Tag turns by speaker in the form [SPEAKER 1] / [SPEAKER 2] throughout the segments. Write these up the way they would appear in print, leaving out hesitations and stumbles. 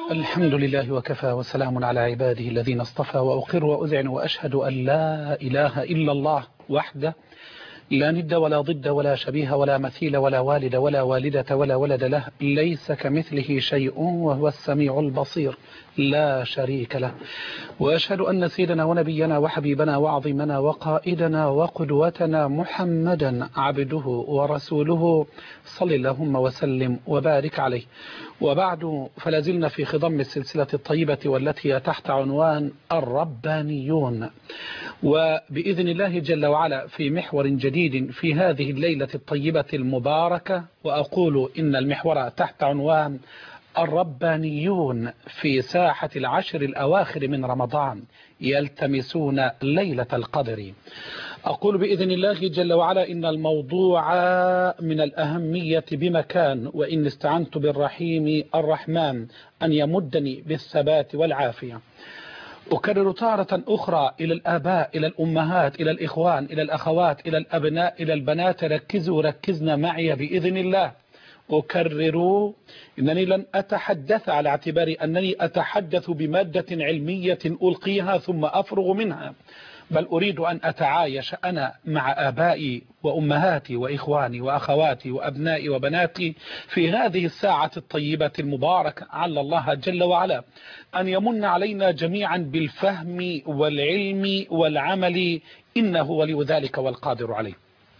[SPEAKER 1] الحمد لله وكفى وسلام على عباده الذين اصطفى وأقر وأذعن وأشهد أن لا إله إلا الله وحده لا ند ولا ضد ولا شبيه ولا مثيل ولا والد ولا والدة ولا ولد له، ليس كمثله شيء وهو السميع البصير لا شريك له. وأشهد أن سيدنا ونبينا وحبيبنا وعظيمنا وقائدنا وقدوتنا محمدا عبده ورسوله، صل اللهم وسلم وبارك عليه. وبعد، فلازلنا في خضم السلسلة الطيبة والتي تحت عنوان الربانيون، وبإذن الله جل وعلا في محور جديد في هذه الليلة الطيبة المباركة. وأقول إن المحور تحت عنوان الربانيون في ساحة العشر الأواخر من رمضان يلتمسون ليلة القدر. أقول بإذن الله جل وعلا إن الموضوع من الأهمية بمكان، وإن استعنت بالرحيم الرحمن أن يمدني بالثبات والعافية. أكرر تارة أخرى إلى الآباء، إلى الأمهات، إلى الإخوان، إلى الأخوات، إلى الأبناء، إلى البنات، ركزنا معي بإذن الله. أكرر أنني لن أتحدث على اعتبار أنني أتحدث بمادة علمية ألقيها ثم أفرغ منها، بل أريد أن أتعايش أنا مع آبائي وأمهاتي وإخواني وأخواتي وأبنائي وبناتي في هذه الساعة الطيبة المباركة. على الله جل وعلا أن يمن علينا جميعا بالفهم والعلم والعمل، إنه ولي ذلك والقادر عليه.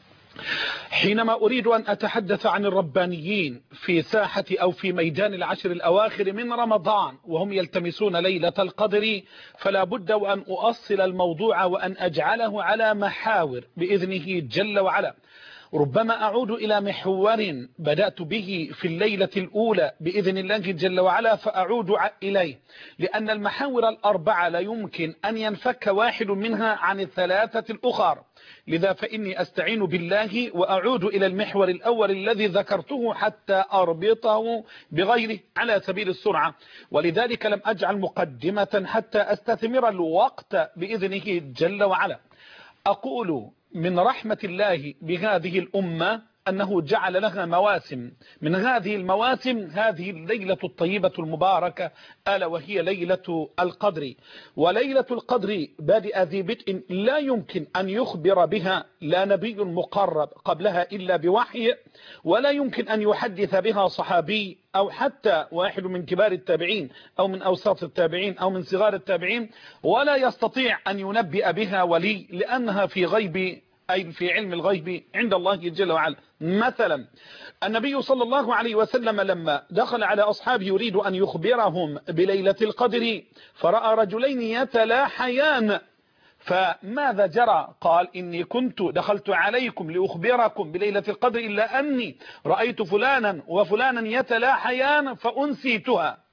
[SPEAKER 1] حينما أريد أن أتحدث عن الربانيين في ساحة أو في ميدان العشر الأواخر من رمضان وهم يلتمسون ليلة القدر، فلا بد وأن أؤصل الموضوع وأن أجعله على محاور بإذنه جل وعلا. ربما أعود إلى محور بدأت به في الليلة الأولى بإذن الله جل وعلا فأعود إليه، لأن المحاور الأربعة لا يمكن أن ينفك واحد منها عن الثلاثة الأخرى. لذا فإني أستعين بالله وأعود إلى المحور الأول الذي ذكرته حتى أربطه بغيره على سبيل السرعة، ولذلك لم أجعل مقدمة حتى أستثمر الوقت بإذنه جل وعلا. أقول من رحمة الله بهذه الأمة أنه جعل لها مواسم، من هذه المواسم هذه الليلة الطيبة المباركة، ألا وهي ليلة القدر. وليلة القدر بادئ ذي بدء لا يمكن أن يخبر بها لا نبي مقرب قبلها إلا بوحي، ولا يمكن أن يحدث بها صحابي أو حتى واحد من كبار التابعين أو من أوساط التابعين أو من صغار التابعين، ولا يستطيع أن ينبئ بها ولي، لأنها في غيب أي في علم الغيب عند الله جل وعلا. مثلا النبي صلى الله عليه وسلم لما دخل على أصحابه يريد أن يخبرهم بليلة القدر فرأى رجلين يتلاحيان، فماذا جرى؟ قال إني كنت دخلت عليكم لأخبركم بليلة القدر إلا أني رأيت فلانا وفلانا يتلاحيان فأنسيتها.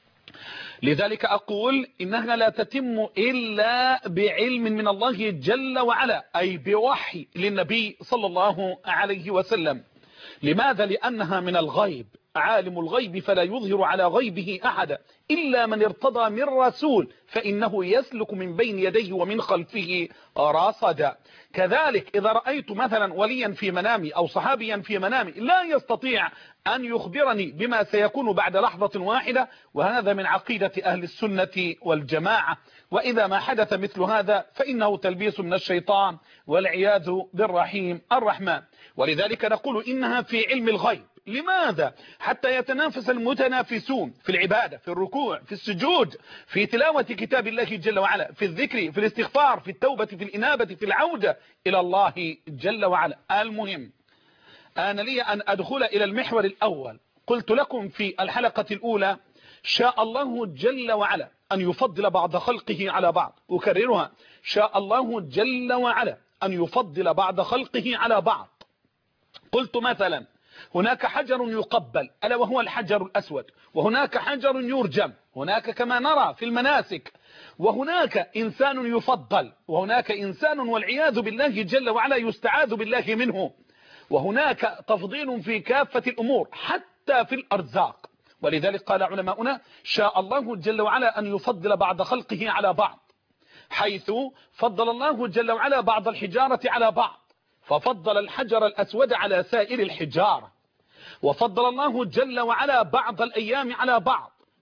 [SPEAKER 1] لذلك أقول إنها لا تتم إلا بعلم من الله جل وعلا، أي بوحي للنبي صلى الله عليه وسلم. لماذا؟ لأنها من الغيب، عالم الغيب فلا يظهر على غيبه أحدا إلا من ارتضى من رسول فإنه يسلك من بين يديه ومن خلفه رصدا. كذلك إذا رأيت مثلا وليا في منامي أو صحابيا في منامي لا يستطيع أن يخبرني بما سيكون بعد لحظة واحدة، وهذا من عقيدة أهل السنة والجماعة. وإذا ما حدث مثل هذا فإنه تلبيس من الشيطان والعياذ بالرحيم الرحمن. ولذلك نقول إنها في علم الغيب. لماذا؟ حتى يتنافس المتنافسون في العبادة، في الركوع، في السجود، في تلاوة كتاب الله جل وعلا، في الذكر، في الاستغفار، في التوبة، في الإنابة، في العودة إلى الله جل وعلا. المهم أنا لي أن أدخل إلى المحور الأول. قلت لكم في الحلقة الأولى شاء الله جل وعلا أن يفضل بعض خلقه على بعض. أكررها، شاء الله جل وعلا أن يفضل بعض خلقه على بعض. قلت مثلا هناك حجر يقبل ألا وهو الحجر الأسود، وهناك حجر يرجم، هناك كما نرى في المناسك، وهناك إنسان يفضل، وهناك إنسان والعياذ بالله جل وعلا يستعاذ بالله منه، وهناك تفضيل في كافة الأمور حتى في الأرزاق. ولذلك قال علماؤنا شاء الله جل وعلا أن يفضل بعض خلقه على بعض، حيث فضل الله جل وعلا بعض الحجارة على بعض، ففضل الحجر الأسود على سائر الحجارة، وفضل الله جل وعلا بعض الأيام على بعض،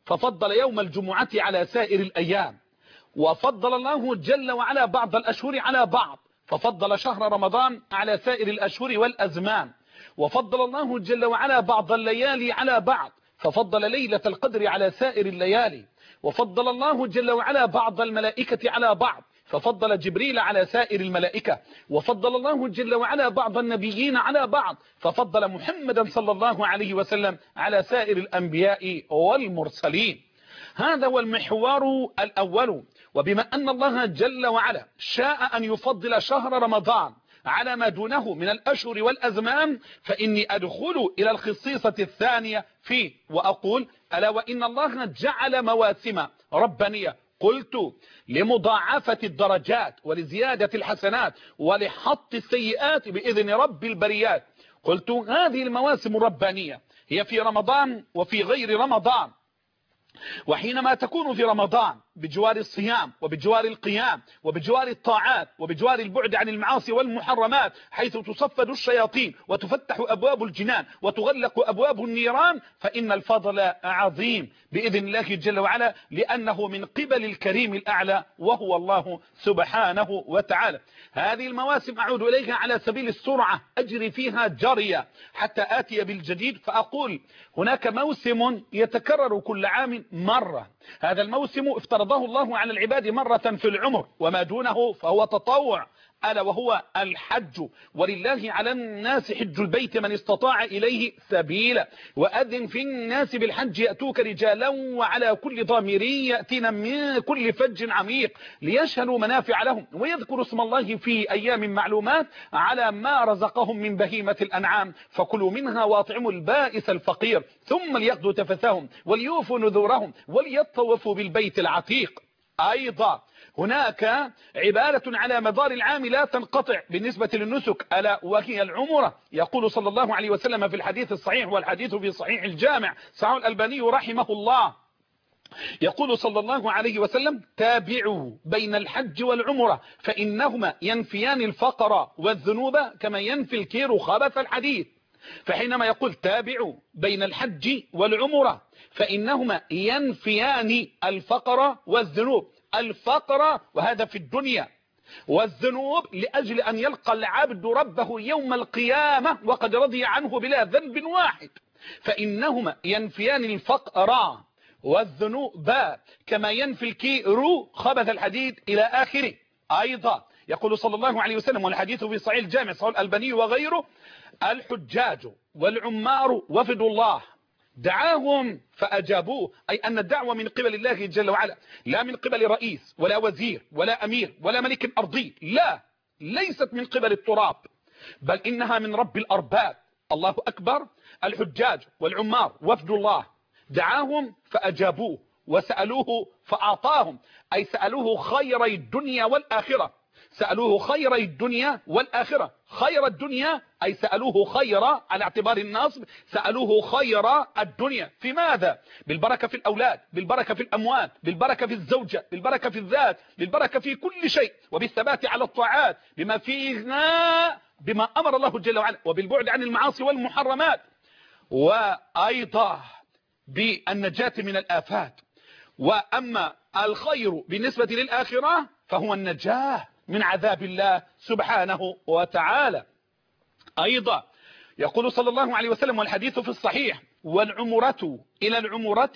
[SPEAKER 1] ففضل يوم الجمعة على سائر الأيام، وفضل الله جل وعلا بعض الأشهر على بعض، ففضل شهر رمضان على سائر الأشهر والأزمان، وفضل الله جل وعلا بعض الليالي على بعض، ففضل ليلة القدر على سائر الليالي، وفضل الله جل وعلا بعض الملائكة على بعض، ففضل جبريل على سائر الملائكة، وفضل الله جل وعلا بعض النبيين على بعض، ففضل محمدا صلى الله عليه وسلم على سائر الأنبياء والمرسلين. هذا هو المحور الأول. وبما أن الله جل وعلا شاء أن يفضل شهر رمضان على ما دونه من الأشهر والأزمان، فإني أدخل إلى الخصيصة الثانية فيه وأقول: ألا وإن الله جعل مواسم ربانية، قلت لمضاعفة الدرجات ولزيادة الحسنات ولحط السيئات بإذن رب البريات. قلت هذه المواسم الربانية هي في رمضان وفي غير رمضان. وحينما تكون في رمضان بجوار الصيام وبجوار القيام وبجوار الطاعات وبجوار البعد عن المعاصي والمحرمات، حيث تصفد الشياطين وتفتح أبواب الجنان وتغلق أبواب النيران، فإن الفضل عظيم بإذن الله جل وعلا، لأنه من قبل الكريم الأعلى وهو الله سبحانه وتعالى. هذه المواسم أعود إليها على سبيل السرعة، أجري فيها جريا حتى آتي بالجديد، فأقول هناك موسم يتكرر كل عام مرة. هذا الموسم افترضه الله على العباد مرة في العمر، وما دونه فهو تطوع، ألا وهو الحج. ولله على الناس حج البيت من استطاع إليه سبيلا، وأذن في الناس بالحج يأتوك رجالا وعلى كل ضامر يأتين من كل فج عميق ليشهدوا منافع لهم ويذكروا اسم الله في أيام معلومات على ما رزقهم من بهيمة الأنعام، فكلوا منها واطعموا البائس الفقير ثم ليقضوا تفثهم وليوفوا نذورهم وليطوفوا بالبيت العتيق. أيضا هناك عبادة على مدار العام لا تنقطع بالنسبة للنسك، ألا وهي العمرة. يقول صلى الله عليه وسلم في الحديث الصحيح، والحديث في صحيح الجامع، صحيح الألباني رحمه الله، يقول صلى الله عليه وسلم: تابعوا بين الحج والعمرة فإنهما ينفيان الفقر والذنوب كما ينفي الكير خبث الحديد. فحينما يقول تابعوا بين الحج والعمرة فإنهما ينفيان الفقر والذنوب، الفقر وهذا في الدنيا، والذنوب لأجل أن يلقى العبد ربه يوم القيامة وقد رضي عنه بلا ذنب واحد، فإنهما ينفيان الفقر والذنوب كما ينفي الكير خبث الحديد إلى آخره. أيضا يقول صلى الله عليه وسلم، والحديث في صحيح الجامع صحيح الألباني وغيره: الحجاج والعمار وفد الله دعاهم فأجابوه، أي أن الدعوة من قبل الله جل وعلا، لا من قبل رئيس ولا وزير ولا أمير ولا ملك أرضي، لا، ليست من قبل التراب، بل إنها من رب الأرباب. الله أكبر. الحجاج والعمار وفد الله دعاهم فأجابوه وسألوه فأعطاهم، أي سألوه خير الدنيا والآخرة، سألوه خير الدنيا والآخرة. خير الدنيا أي سألوه خير على اعتبار النصب، سألوه خير الدنيا في ماذا؟ بالبركة في الأولاد، بالبركة في الأموال، بالبركة في الزوجة، بالبركة في الذات، بالبركة في كل شيء، وبالثبات على الطاعات بما فيها بما أمر الله جل وعلا، وبالبعد عن المعاصي والمحرمات، وأيضا بالنجاة من الآفات. وأما الخير بالنسبة للآخرة فهو النجاة من عذاب الله سبحانه وتعالى. أيضا يقول صلى الله عليه وسلم، والحديث في الصحيح: والعمرة إلى العمرة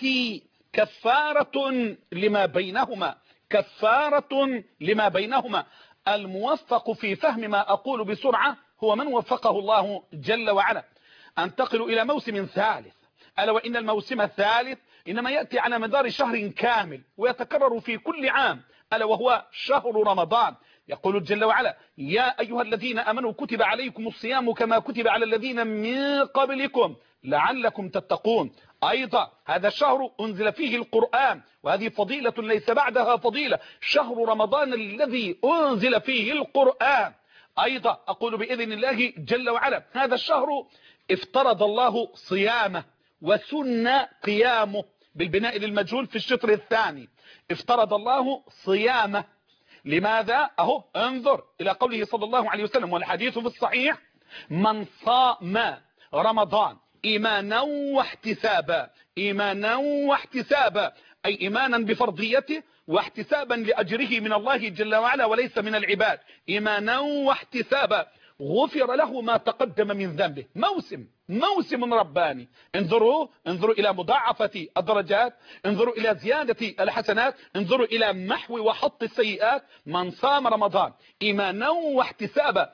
[SPEAKER 1] كفارة لما بينهما، كفارة لما بينهما. الموفق في فهم ما أقول بسرعة هو من وفقه الله جل وعلا. أنتقل إلى موسم ثالث، ألا وإن الموسم الثالث إنما يأتي على مدار شهر كامل ويتكرر في كل عام، ألا وهو شهر رمضان. يقول جل وعلا: يا أيها الذين آمنوا كتب عليكم الصيام كما كتب على الذين من قبلكم لعلكم تتقون. أيضا هذا الشهر أنزل فيه القرآن، وهذه فضيلة ليس بعدها فضيلة، شهر رمضان الذي أنزل فيه القرآن. أيضا أقول بإذن الله جل وعلا: هذا الشهر افترض الله صيامه وسن قيامه، بالبناء للمجهول في الشطر الثاني. افترض الله صيامه، لماذا؟ أهو انظر إلى قوله صلى الله عليه وسلم، والحديث في الصحيح: من صام رمضان إيمانا واحتسابا إيمانا واحتسابا، أي إيمانا بفرضيته واحتسابا لأجره من الله جل وعلا وليس من العباد. إيمانا واحتسابا غفر له ما تقدم من ذنبه. موسم رباني. انظروا إلى مضاعفة الدرجات، انظروا إلى زيادة الحسنات، انظروا إلى محو وحط السيئات. من صام رمضان إيمانا واحتسابا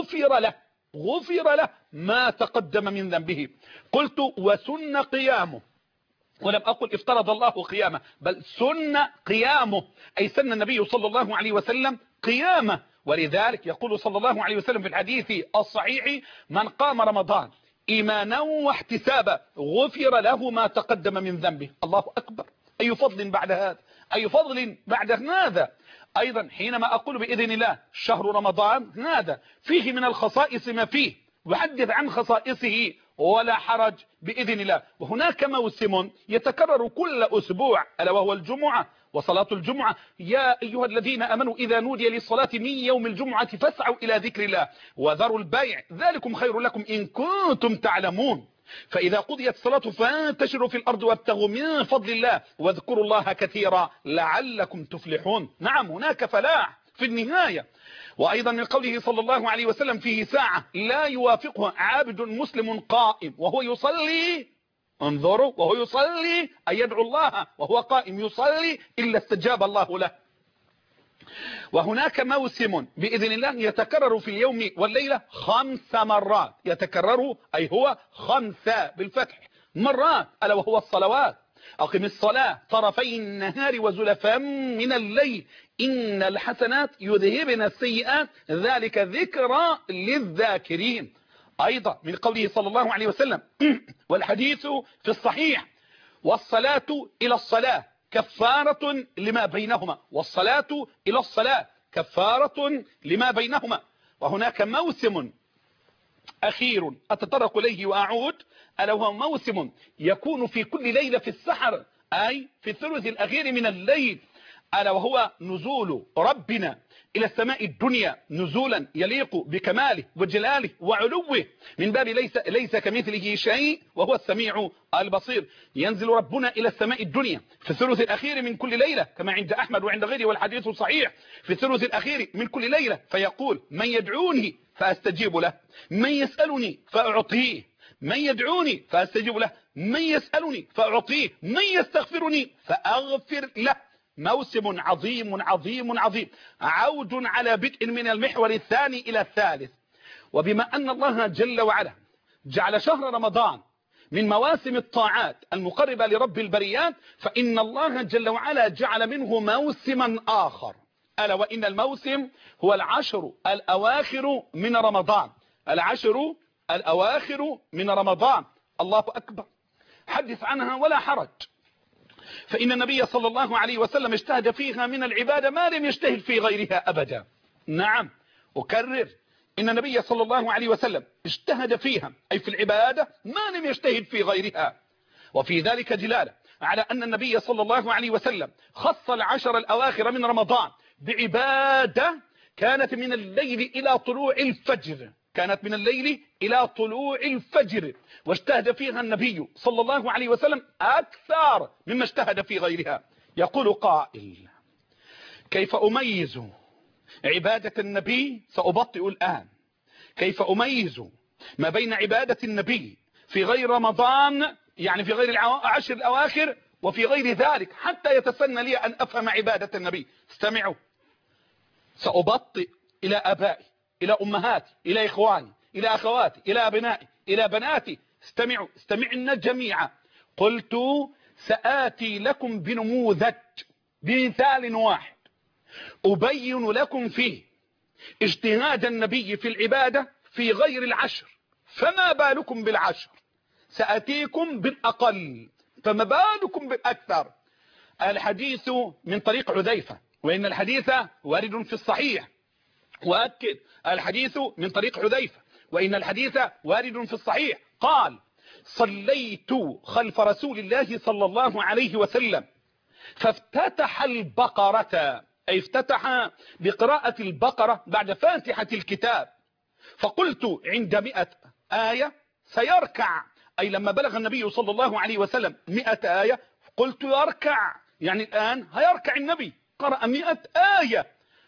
[SPEAKER 1] غفر له ما تقدم من ذنبه. قلت وسن قيامه، ولم أقل افترض الله قيامه، بل سن قيامه، أي سن النبي صلى الله عليه وسلم قيامه. ولذلك يقول صلى الله عليه وسلم في الحديث الصحيح: من قام رمضان إيمانا واحتسابا غفر له ما تقدم من ذنبه. الله أكبر، أي فضل بعد هذا، أي فضل بعد هذا. أيضا حينما أقول بإذن الله شهر رمضان هذا فيه من الخصائص ما فيه، وحدث عن خصائصه ولا حرج بإذن الله. وهناك موسم يتكرر كل أسبوع، ألا وهو الجمعة وصلاة الجمعة. يا أيها الذين أمنوا إذا نودي للصلاة من يوم الجمعة فاسعوا إلى ذكر الله وذروا البيع ذلكم خير لكم إن كنتم تعلمون. فإذا قضيت الصلاة فانتشروا في الأرض وابتغوا من فضل الله واذكروا الله كثيرا لعلكم تفلحون. نعم، هناك فلاح في النهاية. وأيضا من قوله صلى الله عليه وسلم: فيه ساعة لا يوافقها عابد مسلم قائم وهو يصلي، انظروا، وهو يصلي أي يدعو الله وهو قائم يصلي، إلا استجاب الله له. وهناك موسم بإذن الله يتكرر في اليوم والليلة 5 مرات، يتكرر أي هو 5 بالفتح مرات، ألا وهو الصلوات. أقم الصلاة طرفي النهار وزلفا من الليل إن الحسنات يذهبن السيئات ذلك ذكرى للذاكرين. أيضا من قوله صلى الله عليه وسلم والحديث في الصحيح: والصلاة إلى الصلاة كفارة لما بينهما، والصلاة إلى الصلاة كفارة لما بينهما. وهناك موسم أخير أتطرق إليه وأعود، ألا وهو موسم يكون في كل ليلة في السحر، أي في الثلث الأخير من الليل، ألا وهو نزول ربنا إلى السماء الدنيا نزولا يليق بكماله وجلاله وعلوه، من باب ليس كمثله شيء وهو السميع البصير. ينزل ربنا إلى السماء الدنيا في الثلث الأخير من كل ليلة كما عند أحمد وعند غيره والحديث صحيح، في الثلث الأخير من كل ليلة، فيقول: من يدعوني فأستجيب له، من يسألني فأعطيه، من يدعوني فأستجيب له، من يسألني فأعطيه، من يستغفرني فأغفر له. موسم عظيم عظيم عظيم، عود على بدء من المحور الثاني إلى الثالث. وبما أن الله جل وعلا جعل شهر رمضان من مواسم الطاعات المقربة لرب البريات، فإن الله جل وعلا جعل منه موسما آخر، ألا وإن الموسم هو 10 الأواخر من رمضان. 10 الأواخر من رمضان، الله أكبر، حدث عنها ولا حرج. فإن النبي صلى الله عليه وسلم اجتهد فيها من العبادة ما لم يجتهد في غيرها أبدا. نعم، أكرر، إن النبي صلى الله عليه وسلم اجتهد فيها أي في العبادة ما لم يجتهد في غيرها. وفي ذلك دلالة على أن النبي صلى الله عليه وسلم خص 10 الأواخر من رمضان بعبادة كانت من الليل إلى طلوع الفجر، كانت من الليل إلى طلوع الفجر، واجتهد فيها النبي صلى الله عليه وسلم أكثر مما اجتهد في غيرها. يقول قائل: كيف أميز عبادة النبي؟ سأبطئ الآن. كيف أميز ما بين عبادة النبي في غير رمضان، يعني في غير 10 الأواخر، وفي غير ذلك، حتى يتسنى لي أن أفهم عبادة النبي. استمعوا، سأبطئ إلى آبائي، إلى أمهاتي، إلى إخواني، إلى أخواتي، إلى أبنائي، إلى بناتي. استمعوا، استمعنا جميعا. قلت: سآتي لكم بنموذج، بمثال واحد أبين لكم فيه اجتهاد النبي في العبادة في غير 10، فما بالكم بال10؟ سأتيكم بالأقل، فما بالكم بالأكثر. الحديث من طريق حذيفة، وإن الحديث وارد في الصحيح، وأكد الحديث من طريق حذيفة، وإن الحديث وارد في الصحيح. قال: صليت خلف رسول الله صلى الله عليه وسلم فافتتح البقرة، أي افتتح بقراءة البقرة بعد فاتحة الكتاب، فقلت عند 100 آية سيركع أي لما بلغ النبي صلى الله عليه وسلم 100 آية قلت يركع، يعني الآن هيركع النبي، قرأ 100 آية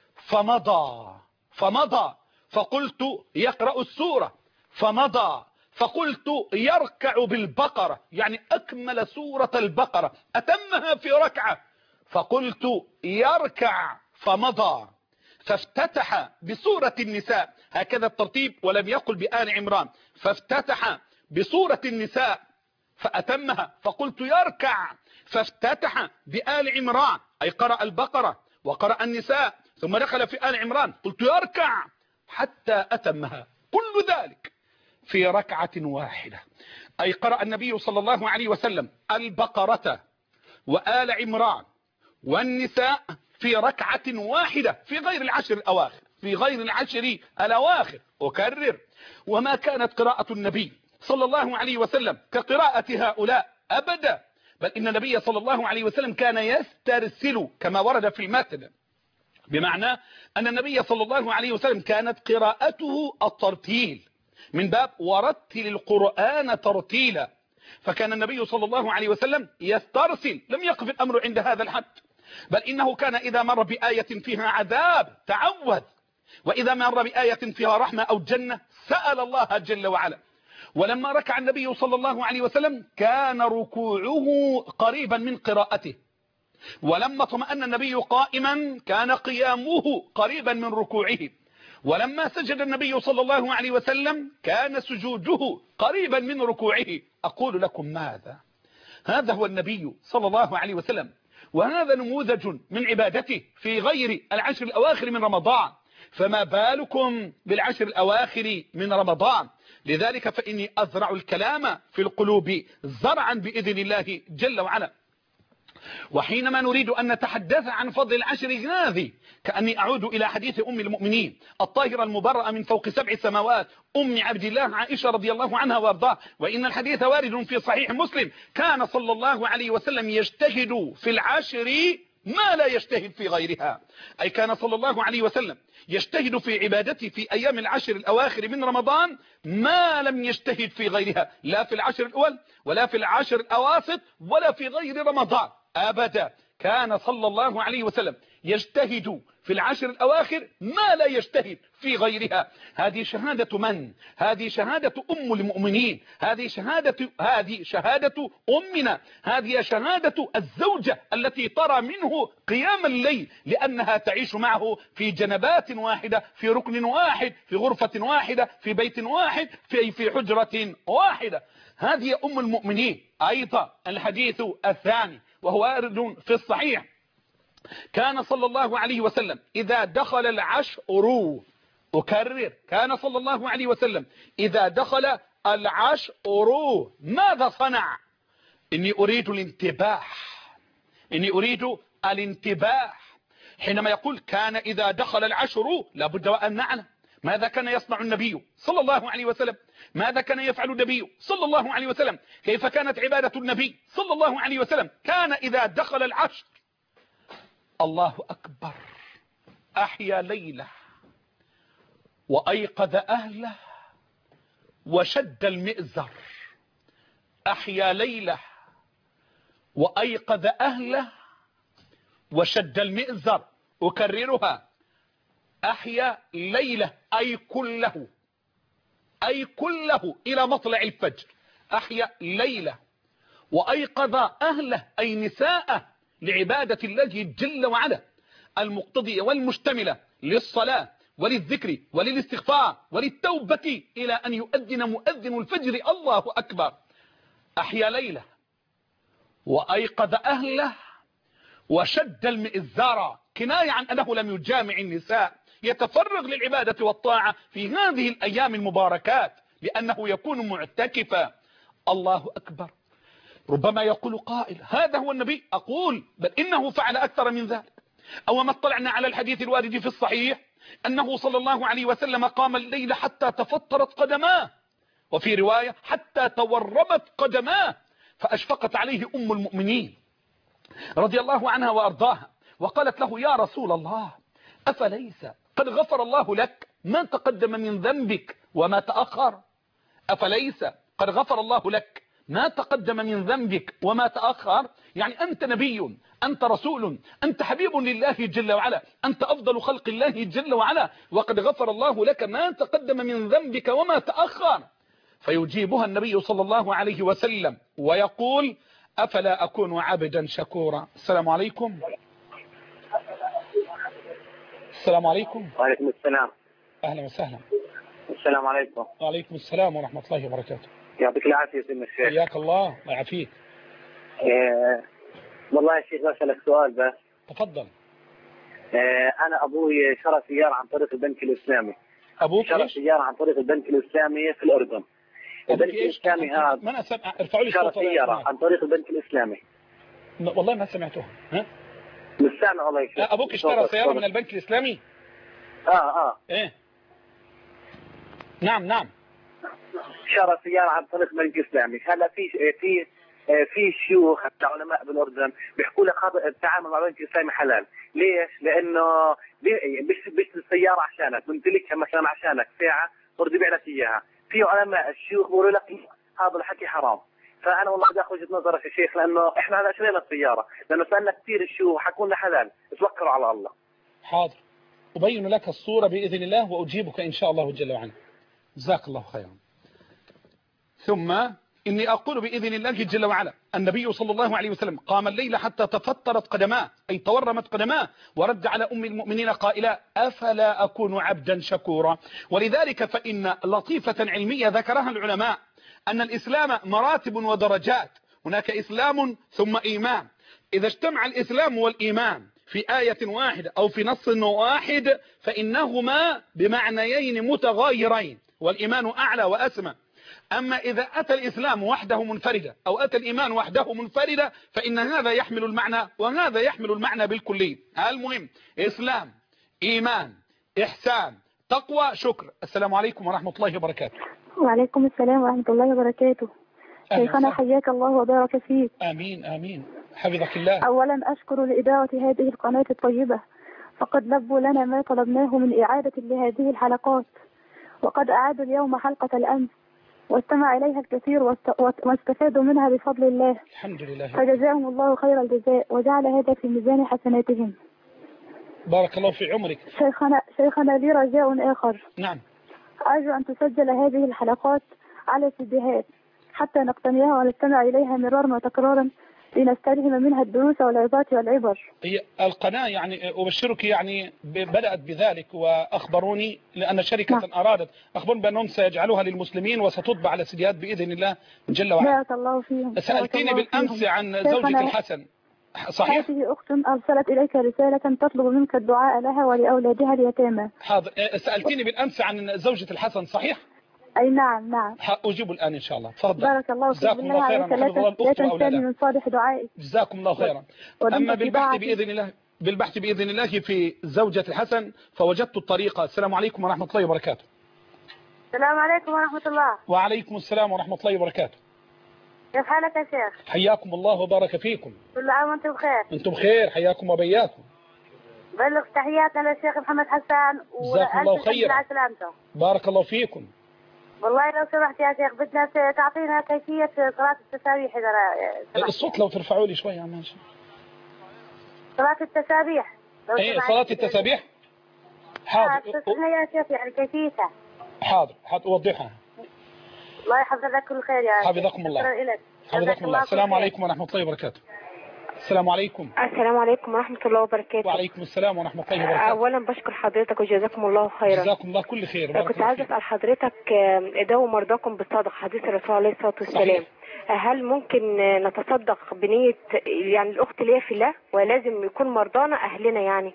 [SPEAKER 1] فمضى فقلت يقرأ السورة فمضى، فقلت يركع بالبقرة، يعني أكمل سورة البقرة أتمها في ركعة، فقلت يركع فمضى، فافتتح بسورة النساء، هكذا الترتيب، ولم يقل بآل عمران، فافتتح بسورة النساء فأتمها، فقلت يركع، فافتتح بآل عمران، أي قرأ البقرة وقرأ النساء ثم دخل في آل عمران، قلت يركع حتى أتمها، كل ذلك في ركعة واحدة. أي قرأ النبي صلى الله عليه وسلم البقرة وآل عمران والنساء في ركعة واحدة في غير العشر الأواخر، في غير العشر الأواخر، أكرر، وما كانت قراءة النبي صلى الله عليه وسلم كقراءة هؤلاء أبدا، بل إن النبي صلى الله عليه وسلم كان يسترسل كما ورد في المتن، بمعنى أن النبي صلى الله عليه وسلم كانت قراءته الترتيل من باب ورتل القرآن ترتيلا، فكان النبي صلى الله عليه وسلم يسترسل، لم يقف الأمر عند هذا الحد، بل إنه كان إذا مر بآية فيها عذاب تعوذ، وإذا مر بآية فيها رحمة أو جنة سأل الله جل وعلا. ولما ركع النبي صلى الله عليه وسلم كان ركوعه قريبا من قراءته، ولما اطمأن النبي قائما كان قيامه قريبا من ركوعه، ولما سجد النبي صلى الله عليه وسلم كان سجوده قريبا من ركوعه. أقول لكم ماذا؟ هذا هو النبي صلى الله عليه وسلم، وهذا نموذج من عبادته في غير العشر الأواخر من رمضان، فما بالكم بالعشر الأواخر من رمضان؟ لذلك فإني أزرع الكلام في القلوب زرعا بإذن الله جل وعلا. وحينما نريد أن نتحدث عن فضل العشر هذه كأني أعود إلى حديث أم المؤمنين الطاهرة المبرأة من فوق 7 سماوات، أم عبد الله عائشة رضي الله عنها وارضاه، وإن الحديث وارد في صحيح مسلم، كان صلى الله عليه وسلم يجتهد في العشر ما لا يجتهد في غيرها، أي كان صلى الله عليه وسلم يجتهد في عبادته في أيام العشر الأواخر من رمضان ما لم يجتهد في غيرها، لا في العشر الأول ولا في العشر الأواسط ولا في غير رمضان أبدا. كان صلى الله عليه وسلم يجتهد في العشر الأواخر ما لا يجتهد في غيرها. هذه شهادة من؟ هذه شهادة أم المؤمنين، هذه شهادة أمنا، هذه شهادة الزوجة التي ترى منه قيام الليل لأنها تعيش معه في جنبات واحدة، في ركن واحد، في غرفة واحدة، في بيت واحد، في حجرة واحدة. هذه أم المؤمنين. أيضا الحديث الثاني وهو وارد في الصحيح، كان صلى الله عليه وسلم إذا دخل العشر، أكرر، كان صلى الله عليه وسلم إذا دخل العشر ماذا صنع؟ إني أريد الانتباه، حينما يقول كان إذا دخل العشر لابد وأن نعلم ماذا كان يصنع النبي صلى الله عليه وسلم، ماذا كان يفعل النبي صلى الله عليه وسلم، كيف كانت عبادة النبي صلى الله عليه وسلم. كان إذا دخل العشر الله أكبر أحيا ليله وأيقظ أهله وشد المئزر، أحيا ليله وأيقظ أهله وشد المئزر. أكررها، أحيا ليله أي كله إلى مطلع الفجر، أحيا ليله وأيقظ أهله أي نساءه لعبادة الله جل وعلا المقتضية والمشتملة للصلاة وللذكر وللاستغفار وللتوبة إلى أن يؤذن مؤذن الفجر الله أكبر. أحيا ليله وأيقظ أهله وشد المئزار، كناية عن أنه لم يجامع النساء، يتفرغ للعبادة والطاعة في هذه الأيام المباركات لأنه يكون معتكفا. الله أكبر. ربما يقول قائل هذا هو النبي، أقول بل إنه فعل أكثر من ذلك. أو ما اطلعنا على الحديث الوارد في الصحيح أنه صلى الله عليه وسلم قام الليل حتى تفطرت قدماه، وفي رواية حتى تورمت قدماه، فأشفقت عليه أم المؤمنين رضي الله عنها وأرضاها وقالت له يا رسول الله أفليس قد غفر الله لك ما تقدم من ذنبك وما تأخر؟ أفليس قد غفر الله لك ما تقدم من ذنبك وما تأخر، يعني أنت نبي، أنت رسول، أنت حبيب لله جل وعلا، أنت أفضل خلق الله جل وعلا، وقد غفر الله لك ما تقدم من ذنبك وما تأخر. فيجيبها النبي صلى الله عليه وسلم ويقول أفلا أكون عبدا شكورا. السلام عليكم. السلام عليكم.
[SPEAKER 2] وعليكم السلام.
[SPEAKER 1] أهلا وسهلا.
[SPEAKER 2] السلام عليكم.
[SPEAKER 1] وعليكم السلام ورحمة الله وبركاته.
[SPEAKER 2] يعطيك العافية سيدنا الشيخ.
[SPEAKER 1] حياك الله. الله يعافيك.
[SPEAKER 2] والله يا شيخ بسألك سؤال بس.
[SPEAKER 1] تفضل.
[SPEAKER 2] أنا أبوي شرى سيارة عن طريق البنك الإسلامي.
[SPEAKER 1] أبوك
[SPEAKER 2] شرى
[SPEAKER 1] إيش؟
[SPEAKER 2] سيارة عن طريق البنك الإسلامي في الأردن. البنك الإسلامي هذا
[SPEAKER 1] ما أنا ارفعوا لي
[SPEAKER 2] شرى
[SPEAKER 1] الصوت.
[SPEAKER 2] سيارة عن طريق البنك الإسلامي.
[SPEAKER 1] والله ما سمعتوها. ها؟
[SPEAKER 2] مش سامع والله يا شيخ.
[SPEAKER 1] أبوك اشترى سيارة من البنك الإسلامي؟ إيه. نعم.
[SPEAKER 2] شرى سيارة عن طريق البنك الإسلامي. هلا في شيوخ علماء بالأردن بيحكوا لك هذا التعامل مع البنك الإسلامي حلال. ليش؟ لأنه مش السيارة عشانك، بمتلكها مثلا عشانك ساعة برضه يبيع لك إياها. في علماء الشيوخ بيقولوا لك هذا الحكي حرام. فأنا والله بدي أخذ وجهة نظرك يا شيخ، لأنه إحنا هلا شرينا السيارة، لأنه سألنا كثير الشيوخ حكوا لنا حلال، توكلوا على الله.
[SPEAKER 1] حاضر، أبين لك الصورة بإذن الله وأجيبك إن شاء الله جل وعلا. جزاك الله خيرا. ثم إني أقول بإذن الله جل وعلا النبي صلى الله عليه وسلم قام الليل حتى تفطرت قدماه، أي تورمت قدماه، ورد على أم المؤمنين قائلا أفلا أكون عبدا شكورا. ولذلك فإن لطيفة علمية ذكرها العلماء أن الإسلام مراتب ودرجات، هناك إسلام ثم إيمان. إذا اجتمع الإسلام والإيمان في آية واحدة أو في نص واحد فإنهما بمعنيين متغايرين، والإيمان أعلى وأسمى. أما إذا أتى الإسلام وحده منفردة أو أتى الإيمان وحده منفردة فإن هذا يحمل المعنى وهذا يحمل المعنى بالكلي. المهم إسلام، إيمان، إحسان، تقوى، شكر. السلام عليكم ورحمة الله وبركاته.
[SPEAKER 3] وعليكم السلام ورحمة الله وبركاته. شيخنا حياك الله وبارك فيك.
[SPEAKER 1] آمين آمين، حفظك الله.
[SPEAKER 3] أولا أشكر لإدارة هذه القناة الطيبة، فقد لبوا لنا ما طلبناه من إعادة لهذه الحلقات، وقد أعادوا اليوم حلقة الأمس واستمع إليها الكثير واستفادوا منها بفضل الله.
[SPEAKER 1] الحمد لله،
[SPEAKER 3] فجزاهم الله خير الجزاء وجعل هذا في ميزان حسناتهم.
[SPEAKER 1] بارك الله في عمرك.
[SPEAKER 3] شيخنا لي رجاء آخر.
[SPEAKER 1] نعم.
[SPEAKER 3] أرجو أن تسجل هذه الحلقات على سيديهات حتى نقتنيها ونستمع إليها مرارا وتكرارا لنستلهم منها الدروس والعظات والعبر.
[SPEAKER 1] هي القناة يعني أبشرك يعني بدأت بذلك، وأخبروني لأن شركة أرادت، أخبروني بأنهم سيجعلوها للمسلمين وستطبع على سيديات بإذن الله جل وعلا.
[SPEAKER 3] بارك الله فيهم.
[SPEAKER 1] سألتيني بالأمس عن زوجة الحسن، صحيح؟
[SPEAKER 3] هذه أخت أرسلت إليك رسالة تطلب منك الدعاء لها ولأولادها اليتامى.
[SPEAKER 1] حاضر. سألتيني بالأمس عن زوجة الحسن، صحيح؟
[SPEAKER 3] أي نعم.
[SPEAKER 1] أجيب الآن إن شاء الله. تفضل.
[SPEAKER 3] بارك الله فيك.
[SPEAKER 1] جزاكم الله خيرا.
[SPEAKER 3] لا تنساني من صالح دعائك.
[SPEAKER 1] جزاكم الله خيرا. أما بالبحث بإذن الله في زوجة الحسن فوجدت الطريقة. السلام عليكم ورحمة الله وبركاته.
[SPEAKER 3] السلام عليكم ورحمة الله.
[SPEAKER 1] وعليكم السلام ورحمة الله وبركاته.
[SPEAKER 3] كيف حالك يا شيخ؟
[SPEAKER 1] حياكم الله وبارك فيكم.
[SPEAKER 3] كل عام وانتم بخير.
[SPEAKER 1] انتم بخير، حياكم وبياكم.
[SPEAKER 3] بلغ تحياتنا للشيخ محمد حسان
[SPEAKER 1] جزاكم الله خيرا. بارك الله فيكم.
[SPEAKER 3] والله لو سمحت يا شيخ بدنا تعطينا كيفية صلاة التسابيح إذا سمحت.
[SPEAKER 1] الصوت لو ترفعوا لي شوية ماشي.
[SPEAKER 3] صلاة التسابيح.
[SPEAKER 1] ايه صلاة التسابيح. حاضر.
[SPEAKER 3] يا شيخ يعني كيفيتها.
[SPEAKER 1] حاضر أوضحها.
[SPEAKER 3] الله يحفظك كل خير يا
[SPEAKER 1] حفظكم الله. حفظكم الله. السلام عليكم ورحمة الله وبركاته. السلام عليكم.
[SPEAKER 3] السلام عليكم ورحمة الله وبركاته.
[SPEAKER 1] وعليكم السلام ورحمة الله وبركاته.
[SPEAKER 3] أولا بشكر حضرتك وجزاكم الله خيرا.
[SPEAKER 1] جزاكم الله كل خير.
[SPEAKER 3] كنت عايزة أسأل حضرتك اداووا مرضاكم بالصدق، حديث الرسول عليه الصلاة والسلام. صحيح. هل ممكن نتصدق بنية يعني الأخت ليا في الله ولازم يكون مرضانا أهلنا يعني؟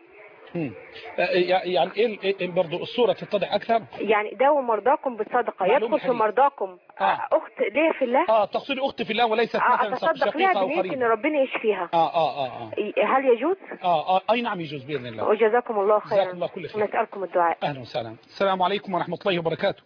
[SPEAKER 1] يعني ايه برضه الصورة تتضح اكثر؟
[SPEAKER 3] يعني داووا مرضاكم بالصدقة، يدخل في مرضاكم اخت ليه في الله.
[SPEAKER 1] تقصدي اخت في الله وليست مثلا شقيقة او قريبة.
[SPEAKER 3] ان ربنا يشفيها. هل يجوز؟
[SPEAKER 1] اي نعم يجوز باذن الله.
[SPEAKER 3] وجزاكم الله خيرا.
[SPEAKER 1] جزاكم الله كل خير.
[SPEAKER 3] نسألكم الدعاء.
[SPEAKER 1] اهلا وسهلا. السلام عليكم ورحمة الله وبركاته.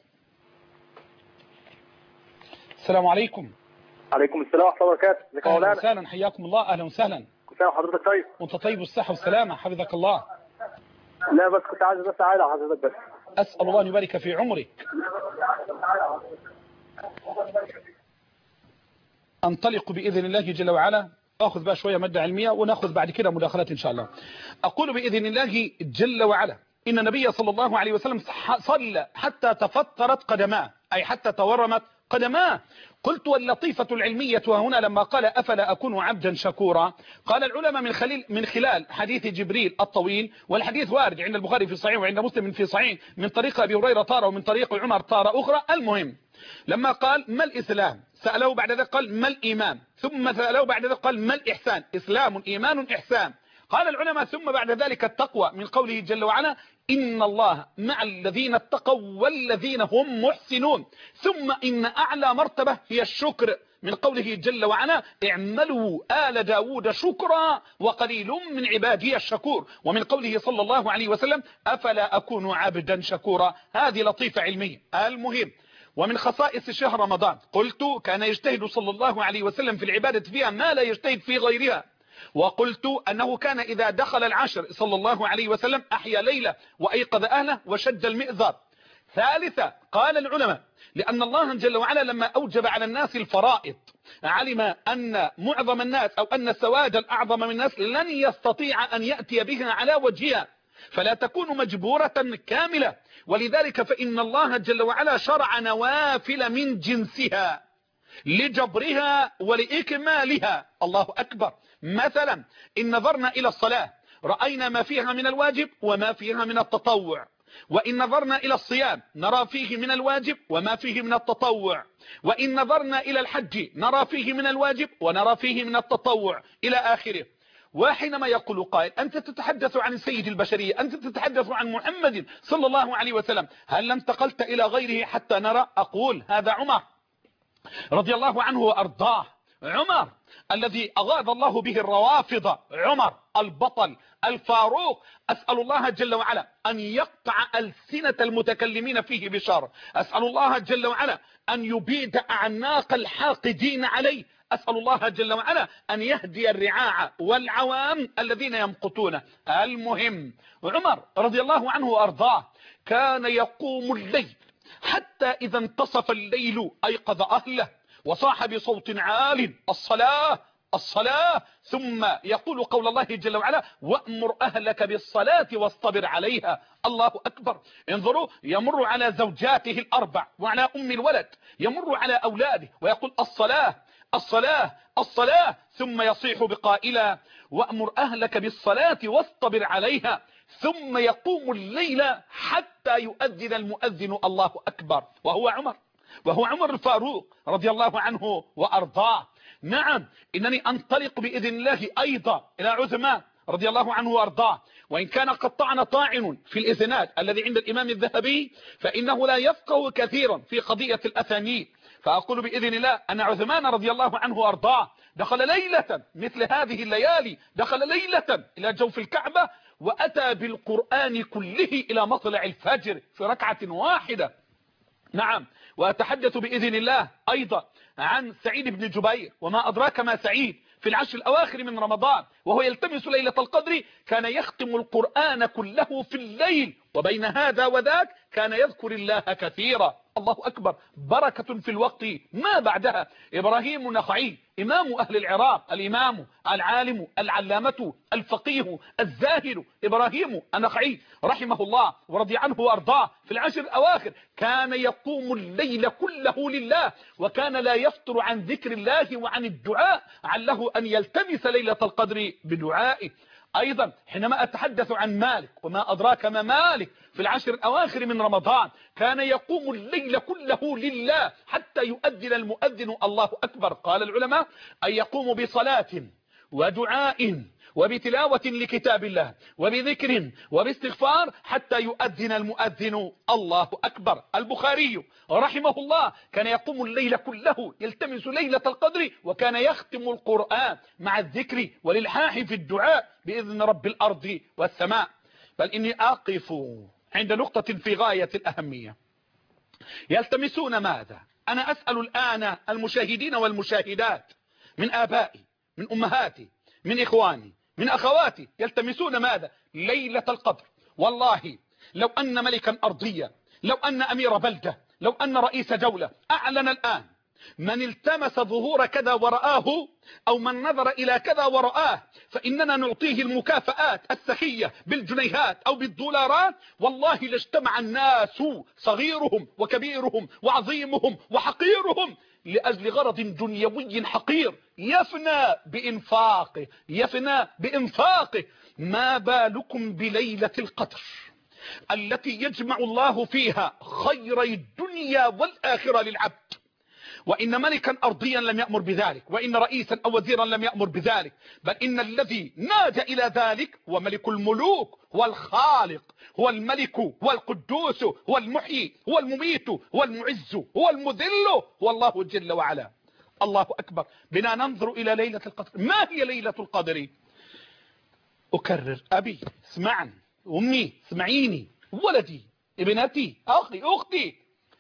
[SPEAKER 1] السلام عليكم.
[SPEAKER 2] عليكم السلام ورحمة الله وبركاته. ازيك يا مولانا؟
[SPEAKER 1] اهلا وسهلا، حياكم الله. اهلا وسهلا.
[SPEAKER 2] كل سنة وحضرتك طيب.
[SPEAKER 1] وانت طيب والصحة والسلامة، حفظك الله.
[SPEAKER 2] لا بس كنت عايز بس أعيد على حضرتك بس.
[SPEAKER 1] أسأل الله أن يبارك في عمرك. أنطلق بإذن الله جل وعلا، أخذ بقى شوية مادة علمية ونأخذ بعد كده مداخلات إن شاء الله. أقول بإذن الله جل وعلا إن النبي صلى الله عليه وسلم صلى حتى تفطرت قدماه، أي حتى تورمت قدماه. قلت واللطيفة العلمية وهنا لما قال أفلا أكون عبدا شكورا، قال العلماء من خلال حديث جبريل الطويل، والحديث وارد عند البخاري في صحيح وعند مسلم في صحيح من طريق أبي هريرة طارة ومن طريق عمر طارة أخرى. المهم لما قال ما الإسلام سأله بعد ذلك قال ما الإيمان، ثم سأله بعد ذلك قال ما الإحسان، إسلام إيمان إحسان. قال العلماء ثم بعد ذلك التقوى من قوله جل وعلا إن الله مع الذين اتقوا والذين هم محسنون، ثم إن أعلى مرتبة هي الشكر من قوله جل وعلا اعملوا آل داود شكرا وقليل من عبادي الشكور، ومن قوله صلى الله عليه وسلم أفلا أكون عبدا شكورا. هذه لطيفة علمية. المهم ومن خصائص شهر رمضان قلت كان يجتهد صلى الله عليه وسلم في العبادة فيها ما لا يجتهد في غيرها، وقلت أنه كان إذا دخل العشر صلى الله عليه وسلم أحيا ليلة وأيقظ أهله وشد المئزر. ثالثا قال العلماء لأن الله جل وعلا لما أوجب على الناس الفرائض علم أن معظم الناس أو أن السواد الأعظم من الناس لن يستطيع أن يأتي بها على وجهها، فلا تكون مجبورة كاملة، ولذلك فإن الله جل وعلا شرع نوافل من جنسها لجبرها ولإكمالها. الله أكبر. مثلا إن نظرنا إلى الصلاة رأينا ما فيها من الواجب وما فيها من التطوع، وإن نظرنا إلى الصيام نرى فيه من الواجب وما فيه من التطوع، وإن نظرنا إلى الحج نرى فيه من الواجب ونرى فيه من التطوع إلى آخره. وحينما يقول قائل أنت تتحدث عن سيد البشرية، أنت تتحدث عن محمد صلى الله عليه وسلم، هل انتقلت إلى غيره حتى نرى؟ أقول هذا عمر رضي الله عنه وأرضاه، عمر الذي أغاظ الله به الروافض، عمر البطل الفاروق. أسأل الله جل وعلا أن يقطع ألسنة المتكلمين فيه بشر، أسأل الله جل وعلا أن يبيد أعناق الحاقدين عليه، أسأل الله جل وعلا أن يهدي الرعاع والعوام الذين يمقتونه. المهم عمر رضي الله عنه وأرضاه كان يقوم الليل حتى إذا انتصف الليل أيقظ أهله وصاح بصوت عال الصلاة الصلاة، ثم يقول قول الله جل وعلا وأمر أهلك بالصلاة واصطبر عليها. الله أكبر. انظروا يمر على زوجاته الأربع وعلى أم الولد، يمر على أولاده ويقول الصلاة الصلاة الصلاة، ثم يصيح بقائلا وأمر أهلك بالصلاة واصطبر عليها، ثم يقوم الليل حتى يؤذن المؤذن. الله أكبر. وهو عمر الفاروق رضي الله عنه وأرضاه. نعم إنني أنطلق بإذن الله أيضا إلى عثمان رضي الله عنه وأرضاه، وإن كان قد طعن طاعن في الإسناد الذي عند الإمام الذهبي فإنه لا يفقه كثيرا في قضية الأسانيد، فأقول بإذن الله أن عثمان رضي الله عنه وأرضاه دخل ليلة مثل هذه الليالي، دخل ليلة إلى جوف الكعبة وأتى بالقرآن كله إلى مطلع الفجر في ركعة واحدة. نعم. وأتحدث بإذن الله أيضا عن سعيد بن جبير، وما أدراك ما سعيد، في العشر الأواخر من رمضان وهو يلتمس ليلة القدر كان يختم القرآن كله في الليل، وبين هذا وذاك كان يذكر الله كثيرا. الله أكبر. بركة في الوقت ما بعدها. إبراهيم النخعي إمام أهل العراق، الإمام العالم العلامة الفقيه الزاهد إبراهيم النخعي رحمه الله ورضي عنه وأرضاه في العشر الأواخر كان يقوم الليل كله لله، وكان لا يفتر عن ذكر الله وعن الدعاء عله أن يلتمس ليلة القدر بدعائه. أيضا حينما أتحدث عن مالك، وما أدراك ما مالك، في العشر الأواخر من رمضان كان يقوم الليل كله لله حتى يؤذن المؤذن. الله أكبر. قال العلماء أن يقوم بصلاة ودعاء وبتلاوة لكتاب الله وبذكر وباستغفار حتى يؤذن المؤذن. الله أكبر. البخاري رحمه الله كان يقوم الليل كله يلتمس ليلة القدر، وكان يختم القرآن مع الذكر والإلحاح في الدعاء بإذن رب الأرض والسماء. بل إني أقف عند نقطة في غاية الأهمية. يلتمسون ماذا؟ أنا أسأل الآن المشاهدين والمشاهدات من آبائي، من أمهاتي، من إخواني، من أخواتي، يلتمسون ماذا؟ ليلة القدر. والله لو أن ملكا أرضيا، لو أن أمير بلدة، لو أن رئيس دولة أعلن الآن من التمس ظهور كذا ورآه أو من نظر إلى كذا ورآه فإننا نعطيه المكافآت السخية بالجنيهات أو بالدولارات، والله لاجتمع الناس صغيرهم وكبيرهم وعظيمهم وحقيرهم لأجل غرض دنيوي حقير يفنى بإنفاقه. ما بالكم بليلة القدر التي يجمع الله فيها خيري الدنيا والآخرة للعبد؟ وإن ملكا أرضيا لم يأمر بذلك، وإن رئيسا أو وزيرا لم يأمر بذلك، بل إن الذي نادى إلى ذلك هو ملك الملوك، هو الخالق، هو الملك، هو القدوس، هو المحيي، هو المميت، هو المعز، هو المذل، هو الله جل وعلا. الله أكبر. بنا ننظر إلى ليلة القدر. ما هي ليلة القدر؟ أكرر، أبي اسمعني، أمي اسمعيني، ولدي، ابنتي، أخي، أختي،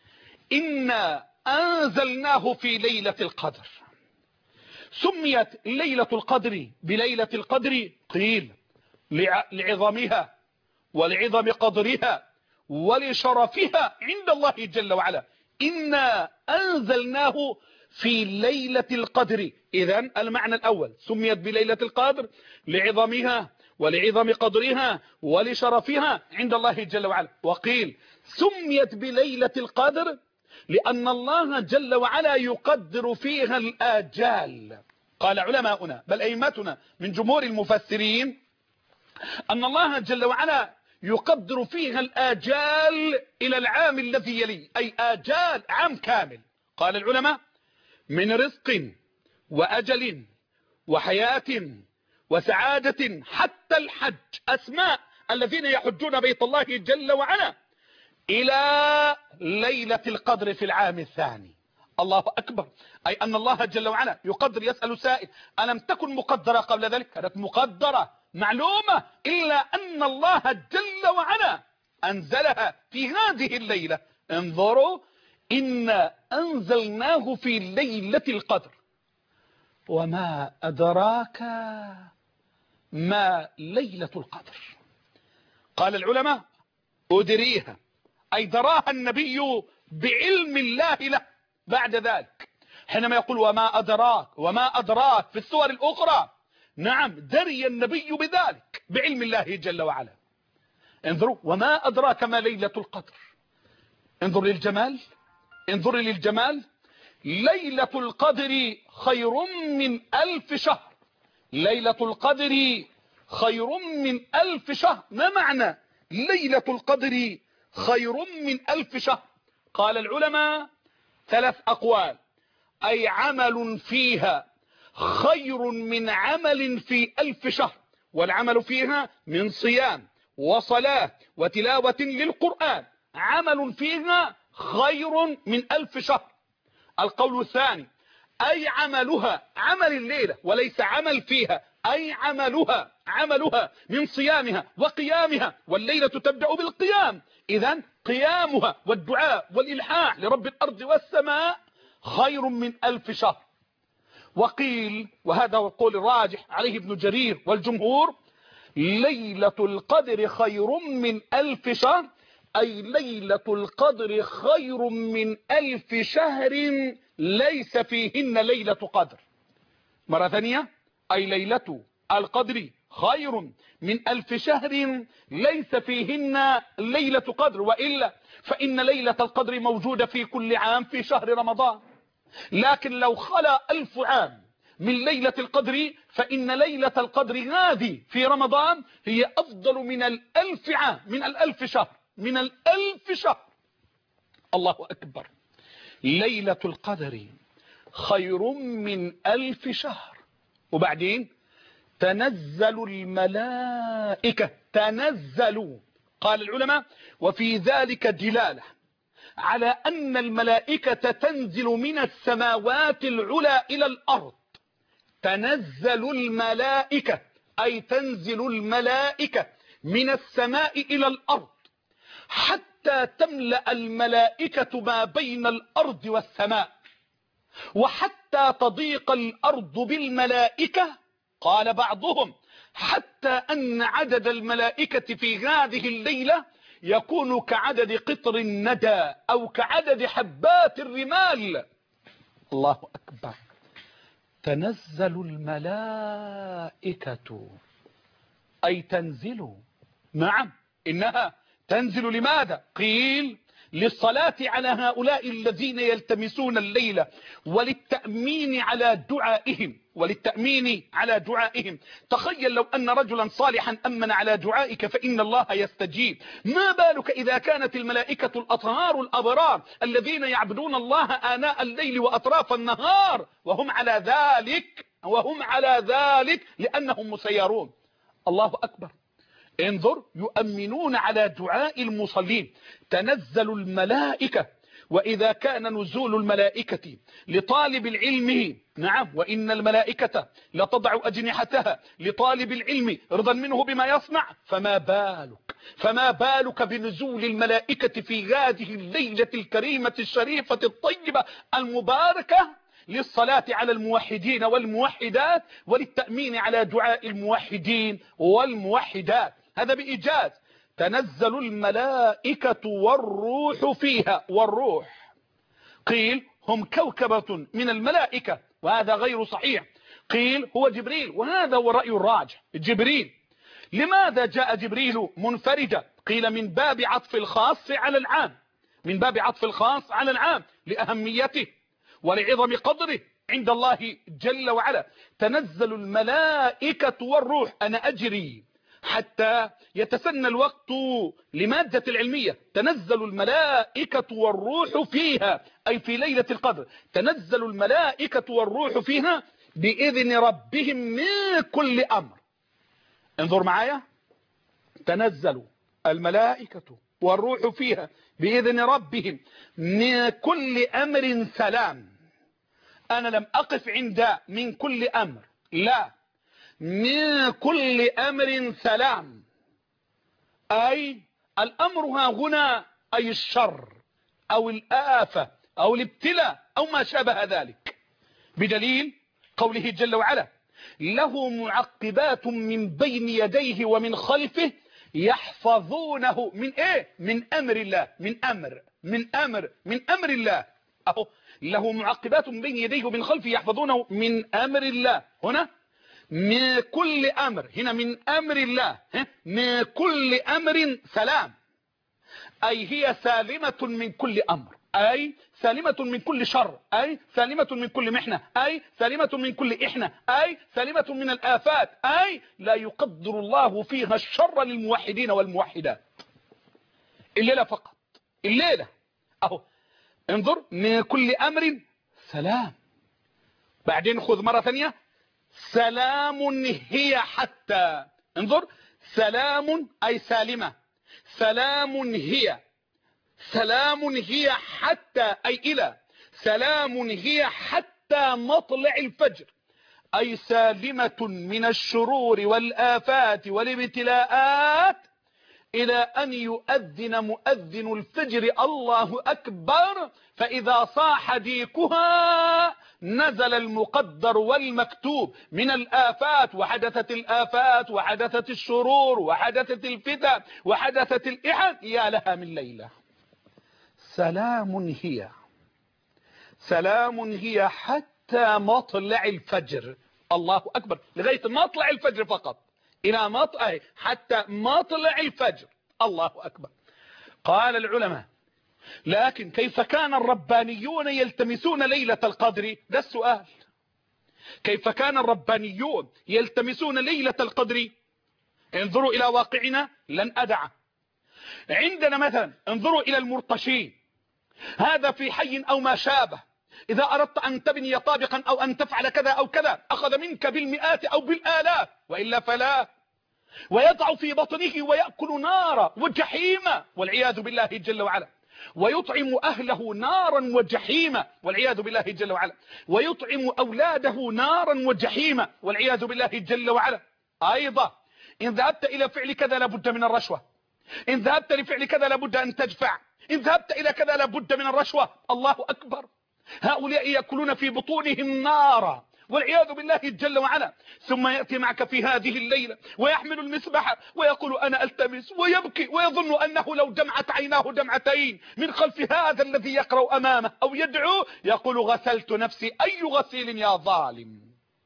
[SPEAKER 1] إنا أنزلناه في ليلة القدر. سميت ليلة القدر بليلة القدر قيل لعظمها ولعظم قدرها ولشرفها عند الله جل وعلا. إنا أنزلناه في ليلة القدر. إذن المعنى الأول سميت بليلة القدر لعظمها ولعظم قدرها ولشرفها عند الله جل وعلا. وقيل سميت بليلة القدر لأن الله جل وعلا يقدر فيها الآجال. قال علماؤنا بل أئمتنا من جمهور المفسرين أن الله جل وعلا يقدر فيها الآجال إلى العام الذي يلي، أي آجال عام كامل. قال العلماء من رزق وأجل وحياة وسعادة حتى الحج، أسماء الذين يحجون بيت الله جل وعلا، إلى ليلة القدر في العام الثاني. الله أكبر. أي أن الله جل وعلا يقدر. يسأل سائل ألم تكن مقدرة قبل ذلك؟ كانت مقدرة معلومة، إلا أن الله جل وعلا أنزلها في هذه الليلة. انظروا إنا أنزلناه في ليلة القدر. وما أدراك ما ليلة القدر؟ قال العلماء أدريها، أي دراها النبي بعلم الله له. بعد ذلك حينما يقول وما أدراك في السور الأخرى، نعم دري النبي بذلك بعلم الله جل وعلا. انظروا وما أدراك ما ليلة القدر. انظر للجمال، انظر للجمال. ليلة القدر خير من 1000 شهر. ليلة القدر خير من 1000 شهر. ما معنى ليلة القدر خير من 1000 شهر؟ قال العلماء 3 أقوال. أي عمل فيها خير من عمل في 1000 شهر، والعمل فيها من صيام وصلاة وتلاوة للقرآن، عمل فيها خير من 1000 شهر. القول الثاني أي عملها عمل الليلة وليس عمل فيها، أي عملها من صيامها وقيامها، والليلة تبدأ بالقيام، إذن قيامها والدعاء والإلحاح لرب الأرض والسماء خير من 1000 شهر. وقيل وهذا هو القول الراجح عليه ابن جرير والجمهور ليلة القدر خير من 1000 شهر، أي ليلة القدر خير من 1000 شهر ليس فيهن ليلة قدر. مرة ثانية أي ليلة القدر خير من 1000 شهر ليس فيهن ليلة قدر. وإلا فإن ليلة القدر موجودة في كل عام في شهر رمضان، لكن لو خلا 1000 عام من ليلة القدر فإن ليلة القدر هذه في رمضان هي أفضل من 1000 عام، من 1000 شهر، من 1000 شهر. الله أكبر. ليلة القدر خير من 1000 شهر. وبعدين تنزل الملائكة، تنزل. قال العلماء وفي ذلك دلالة على أن الملائكة تنزل من السماوات العلى إلى الأرض. تنزل الملائكة أي تنزل الملائكة من السماء إلى الأرض حتى تملأ الملائكة ما بين الأرض والسماء، وحتى تضيق الأرض بالملائكة. قال بعضهم حتى أن عدد الملائكة في هذه الليلة يكون كعدد قطر الندى أو كعدد حبات الرمال. الله أكبر. تنزل الملائكة أي تنزل. نعم إنها تنزل. لماذا؟ قيل للصلاة على هؤلاء الذين يلتمسون الليل وللتأمين على دعائهم. تخيل لو أن رجلا صالحا أمن على دعائك فإن الله يستجيب. ما بالك إذا كانت الملائكة الأطهار الأبرار الذين يعبدون الله آناء الليل وأطراف النهار وهم على ذلك لأنهم مسيرون. الله أكبر. انظر، يؤمنون على دعاء المصلين. تنزل الملائكة. وإذا كان نزول الملائكة لطالب العلم، نعم، وإن الملائكة لتضع أجنحتها لطالب العلم رضا منه بما يصنع، فما بالك بنزول الملائكة في هذه الليلة الكريمة الشريفة الطيبة المباركة للصلاة على الموحدين والموحدات وللتأمين على دعاء الموحدين والموحدات. هذا بإيجاز. تنزل الملائكة والروح فيها. والروح قيل هم كوكبة من الملائكة، وهذا غير صحيح. قيل هو جبريل، وهذا هو رأي الراجح. جبريل. لماذا جاء جبريل منفردا؟ قيل من باب عطف الخاص على العام، لأهميته ولعظم قدره عند الله جل وعلا. تنزل الملائكة والروح. أنا أجري حتى يتسنى الوقت لمادة العلمية. تنزل الملائكة والروح فيها أي في ليلة القدر. تنزل الملائكة والروح فيها بإذن ربهم من كل أمر. انظر معايا. تنزل الملائكة والروح فيها بإذن ربهم من كل أمر سلام. أنا لم أقف عند من كل أمر، لا، من كل أمر سلام. أي الأمر ها هنا أي الشر أو الآفة أو الابتلاء أو ما شابه ذلك، بدليل قوله جل وعلا له معقبات من بين يديه ومن خلفه يحفظونه من إيه؟ من أمر الله. من أمر الله. أهو له معقبات من بين يديه ومن خلفه يحفظونه من أمر الله. هنا من كل أمر، هنا من أمر الله. من كل أمر سلام، أي هي سالمة من كل أمر، أي سالمة من كل شر، أي سالمة من كل محنة، أي سالمة من كل إحنة، أي سالمة من الآفات، أي لا يقدر الله فيها الشر للموحدين والموحدات. الليلة فقط، الليلة أهو. انظر، من كل أمر سلام. بعدين خذ مرة ثانية، سلام هي حتى. انظر، سلام أي سالمة، سلام هي حتى أي إلى، سلام هي حتى مطلع الفجر، أي سالمة من الشرور والآفات والابتلاءات إلى أن يؤذن مؤذن الفجر الله أكبر، فإذا صاح ديكها نزل المقدر والمكتوب من الآفات، وحدثت الآفات وحدثت الشرور وحدثت الفتن وحدثت الإحن. يا لها من ليلة. سلام هي حتى مطلع الفجر. الله أكبر. لغاية مطلع الفجر فقط، إلى مطلع، حتى مطلع الفجر. الله أكبر. قال العلماء لكن كيف كان الربانيون يلتمسون ليلة القدر؟ ده السؤال. كيف كان الربانيون يلتمسون ليلة القدر؟ انظروا إلى واقعنا لن أدع. عندنا مثلا انظروا إلى المرتشين، هذا في حي أو ما شابه، إذا أردت أن تبني طابقا أو أن تفعل كذا أو كذا أخذ منك بالمئات أو بالآلاف، وإلا فلا. ويضع في بطنه ويأكل نارا وجحيما والعياذ بالله جل وعلا، ويطعم أهله نارا وجحيما والعياذ بالله جل وعلا، ويطعم أولاده نارا وجحيما والعياذ بالله جل وعلا. أيضا إن ذهبت إلى فعل كذا لابد من الرشوة، إن ذهبت لفعل كذا لابد أن تدفع، إن ذهبت إلى كذا لابد من الرشوة. الله أكبر. هؤلاء يأكلون في بطونهم نارا والعياذ بالله جل وعلا. ثم يأتي معك في هذه الليلة ويحمل المسبح ويقول أنا ألتمس، ويبكي ويظن أنه لو دمعت عيناه دمعتين من خلف هذا الذي يقرأ أمامه أو يدعو يقول غسلت نفسي. أي غسيل يا ظالم؟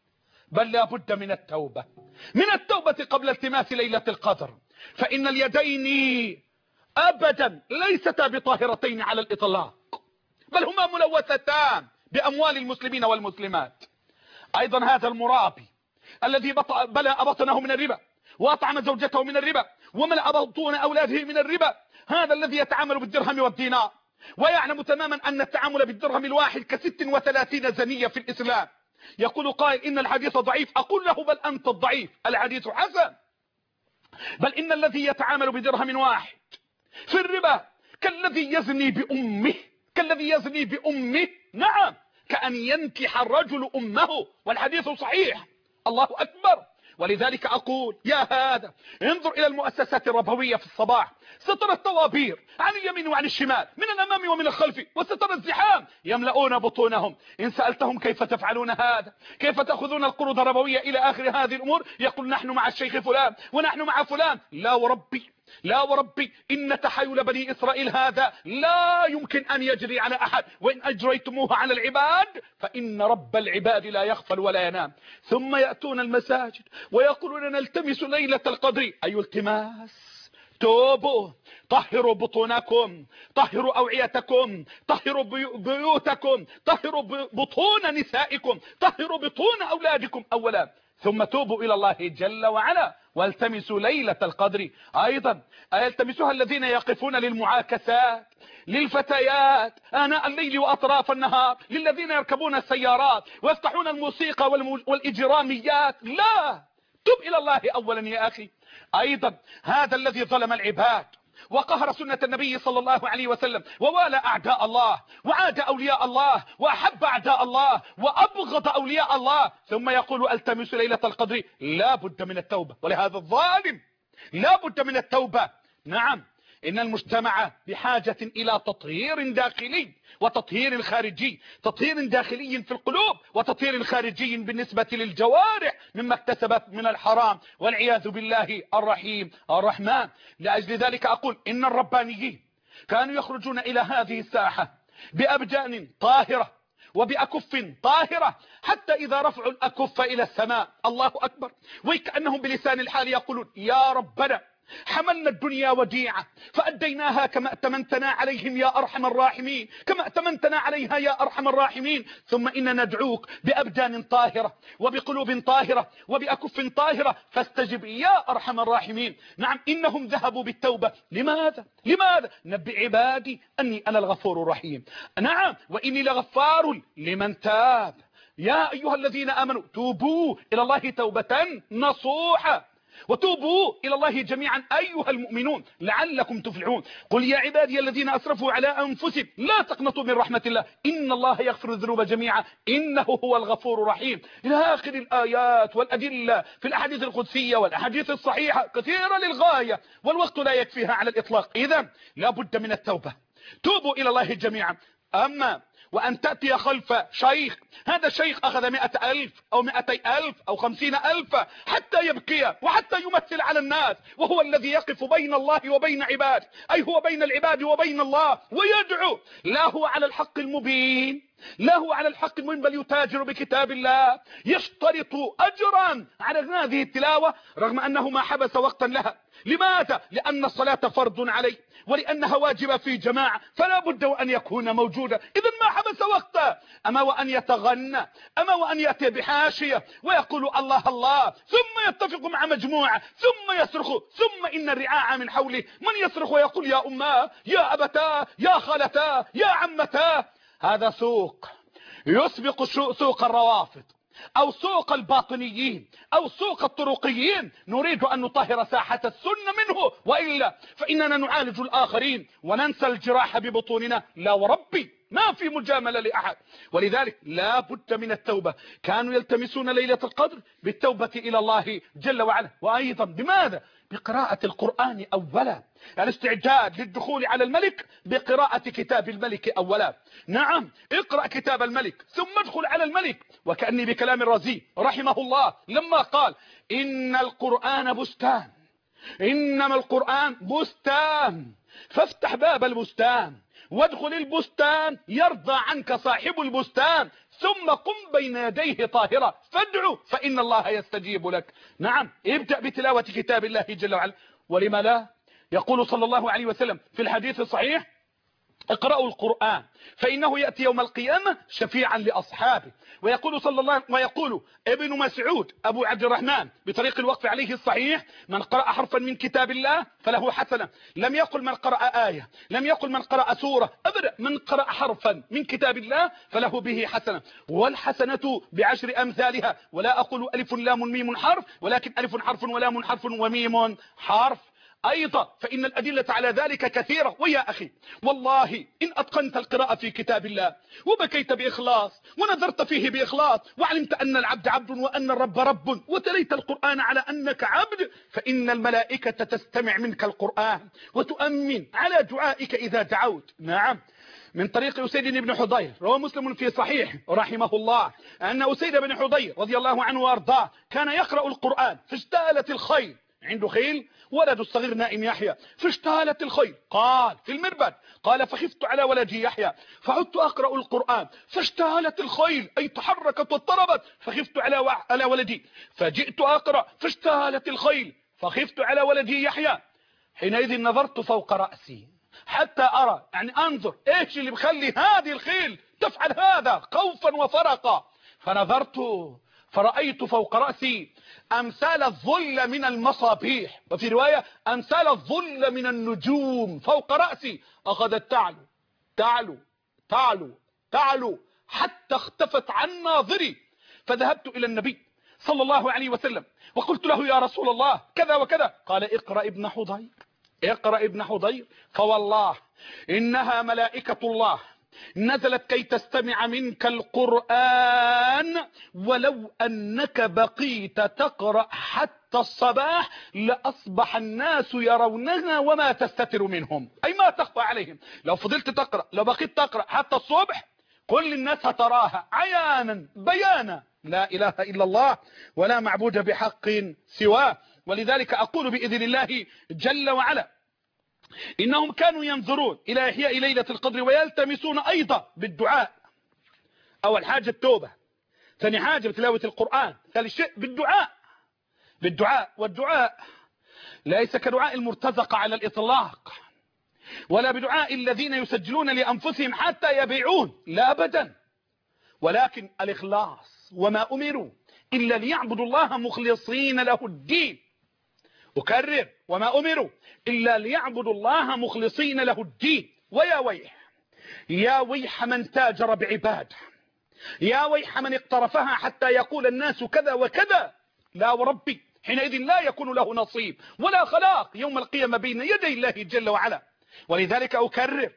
[SPEAKER 1] بل لا بد من التوبة، من التوبة قبل التماس ليلة القدر، فإن اليدين أبدا ليستا بطاهرتين على الإطلاق، بل هما ملوثتان بأموال المسلمين والمسلمات. أيضا هذا المرابي الذي بلأ بطنه من الربا وأطعم زوجته من الربا وملأ بطون أولاده من الربا، هذا الذي يتعامل بالدرهم والدينار ويعلم تماما أن التعامل بالدرهم الواحد ك36 زنية في الإسلام. يقول قائل إن الحديث ضعيف، أقول له بل أنت الضعيف، الحديث حسن. بل إن الذي يتعامل بدرهم واحد في الربا كالذي يزني بأمه، كالذي يزني بأمه، نعم، كأن ينكح الرجل أمه، والحديث صحيح. الله أكبر. ولذلك أقول يا هذا انظر إلى المؤسسات الربوية في الصباح، سترى الطوابير عن اليمين وعن الشمال، من الأمام ومن الخلف، وسترى الزحام يملؤون بطونهم. إن سألتهم كيف تفعلون هذا، كيف تأخذون القروض الربوية إلى آخر هذه الأمور، يقول نحن مع الشيخ فلان ونحن مع فلان. لا وربي، لا وربي، إن تحايل بني إسرائيل هذا لا يمكن أن يجري على أحد، وإن أجريتموه على العباد فإن رب العباد لا يغفل ولا ينام. ثم يأتون المساجد ويقولون نلتمس ليلة القدر. أي التماس؟ توبوا، طهروا بطونكم، طهروا أوعيتكم، طهروا بيوتكم، طهروا بطون نسائكم، طهروا بطون أولادكم أولا، ثم توبوا إلى الله جل وعلا والتمسوا ليلة القدر. أيضا يلتمسها الذين يقفون للمعاكسات، للفتيات آناء الليل وأطراف النهار، للذين يركبون السيارات ويفتحون الموسيقى والإجراميات. لا، تب إلى الله أولا يا أخي. أيضا هذا الذي ظلم العباد وقهر سنة النبي صلى الله عليه وسلم ووالى أعداء الله وعاد أولياء الله وأحب أعداء الله وأبغض أولياء الله، ثم يقول ألتمس ليلة القدر. لا بد من التوبة، ولهذا الظالم لا بد من التوبة. نعم، إن المجتمع بحاجة إلى تطهير داخلي وتطهير خارجي، تطهير داخلي في القلوب وتطهير خارجي بالنسبة للجوارح مما اكتسبت من الحرام، والعياذ بالله الرحيم الرحمن. لأجل ذلك أقول إن الربانيين كانوا يخرجون إلى هذه الساحة بأبدان طاهرة وبأكف طاهرة، حتى إذا رفعوا الأكف إلى السماء الله أكبر، وكأنهم بلسان الحال يقولون يا ربنا حملنا الدنيا وديعة فأديناها كما أتمنتنا عليهم يا أرحم الراحمين، كما أتمنتنا عليها يا أرحم الراحمين. ثم إن ندعوك بأبدان طاهرة وبقلوب طاهرة وبأكف طاهرة فاستجب يا أرحم الراحمين. نعم، إنهم ذهبوا بالتوبة. لماذا؟ لماذا؟ نبئ عبادي أني أنا الغفور الرحيم. نعم، وإني لغفار لمن تاب. يا أيها الذين آمنوا توبوا إلى الله توبة نصوحة، وتوبوا إلى الله جميعا أيها المؤمنون لعلكم تفلحون. قل يا عبادي الذين أسرفوا على أنفسهم لا تقنطوا من رحمة الله إن الله يغفر الذنوب جميعا إنه هو الغفور الرحيم، إلى آخر الآيات والأدلة في الأحاديث القدسية والأحاديث الصحيحة كثيرة للغاية، والوقت لا يكفيها على الإطلاق. إذن لا بد من التوبة، توبوا إلى الله جميعا. أما وأن تأتي خلف شيخ، هذا الشيخ أخذ 100,000 أو 200,000 أو 50,000 حتى يبكي وحتى يمثل على الناس، وهو الذي يقف بين الله وبين عباده، أي هو بين العباد وبين الله، ويدعو. لا هو على الحق المبين، لا هو على الحق المبين، بل يتاجر بكتاب الله، يشترط أجرا على هذه التلاوة رغم أنه ما حبس وقتا لها. لماذا؟ لأن الصلاة فرض عليه ولأنها واجبة في جماعة، فلا بد وأن يكون موجودا. إذن ما حبس وقتا. أما وأن يتغنى، أما وأن يأتي بحاشية ويقول الله الله، ثم يتفق مع مجموعة ثم يصرخ، ثم إن الرعاع من حوله من يصرخ ويقول يا أماه يا أبتاه يا خالتاه يا عمتاه. هذا سوق يسبق سوق الروافض أو سوق الباطنيين أو سوق الطرقيين. نريد أن نطهر ساحة السنة منه، وإلا فإننا نعالج الآخرين وننسى الجراح ببطوننا. لا وربي، ما في مجاملة لأحد. ولذلك لا بد من التوبة. كانوا يلتمسون ليلة القدر بالتوبة إلى الله جل وعلا. وأيضا بماذا؟ بقراءة القرآن أولا. الاستعداد للدخول على الملك بقراءة كتاب الملك أولا. نعم، اقرأ كتاب الملك ثم ادخل على الملك. وكأني بكلام الرازي رحمه الله لما قال إن القرآن بستان، إنما القرآن بستان، فافتح باب البستان وادخل البستان يرضى عنك صاحب البستان، ثم قم بين يديه طاهرا فادعو فإن الله يستجيب لك. نعم، ابدأ بتلاوة كتاب الله جل وعلا. ولما لا؟ يقول صلى الله عليه وسلم في الحديث الصحيح اقرأوا القرآن فإنه يأتي يوم القيامة شفيعا لأصحابه. ويقول ابن مسعود أبو عبد الرحمن بطريق الوقف عليه الصحيح من قرأ حرفا من كتاب الله فله حسنة. لم يقل من قرأ آية، لم يقل من قرأ سورة، أبدا، من قرأ حرفا من كتاب الله فله به حسنة، والحسنة بعشر أمثالها. ولا أقول ألف لام ميم حرف، ولكن ألف حرف ولام حرف وميم حرف. أيضا فإن الأدلة على ذلك كثيرة. ويا أخي والله إن أتقنت القراءة في كتاب الله وبكيت بإخلاص ونذرت فيه بإخلاص وعلمت أن العبد عبد وأن الرب رب وتليت القرآن على أنك عبد، فإن الملائكة تستمع منك القرآن وتؤمن على دعائك إذا دعوت. نعم، من طريق أسيد بن حضير روى مسلم في صحيح رحمه الله أن أسيد بن حضير رضي الله عنه وأرضاه كان يقرأ القرآن فاشتالت الخيل، عنده خيل ولد الصغير نائم يحيى، فاشتالت الخيل، قال في المربد، قال فخفت على ولدي يحيى فعدت أقرأ القرآن فاشتالت الخيل أي تحركت واضطربت فخفت على ولدي، فجئت أقرأ فاشتالت الخيل فخفت على ولدي يحيى. حينئذ نظرت فوق رأسي حتى أرى، يعني أنظر إيش اللي بخلي هذه الخيل تفعل هذا خوفا وفرقا. فنظرت فرأيت فوق رأسي أمثال الظل من المصابيح، وفي رواية أمثال الظل من النجوم فوق رأسي، أخذت تعلو تعلو تعلو تعلو حتى اختفت عن ناظري. فذهبت إلى النبي صلى الله عليه وسلم وقلت له يا رسول الله كذا وكذا. قال اقرأ ابن حضير، اقرأ ابن حضير، فوالله إنها ملائكة الله نزلت كي تستمع منك القرآن، ولو أنك بقيت تقرأ حتى الصباح لأصبح الناس يرونها وما تستتر منهم، أي ما تخفى عليهم. لو فضلت تقرأ، لو بقيت تقرأ حتى الصبح كل الناس هتراها عيانا بيانا. لا إله إلا الله ولا معبود بحق سواه. ولذلك أقول بإذن الله جل وعلا إنهم كانوا ينظرون إلى إحياء ليلة القدر ويلتمسون أيضا بالدعاء. أول حاجة التوبة، ثاني حاجة بتلاوة القرآن، ثالث شيء بالدعاء. والدعاء ليس كدعاء المرتزقة على الإطلاق، ولا بدعاء الذين يسجلون لأنفسهم حتى يبيعون، لا أبدا، ولكن الإخلاص. وما أمروا إلا ليعبدوا الله مخلصين له الدين. أكرر، وما أمروا إلا ليعبدوا الله مخلصين له الدين. ويا ويح، يا ويح من تاجر بعباده، يا ويح من اقترفها حتى يقول الناس كذا وكذا. لا وربي، حينئذ لا يكون له نصيب ولا خلاق يوم القيامة بين يدي الله جل وعلا. ولذلك أكرر،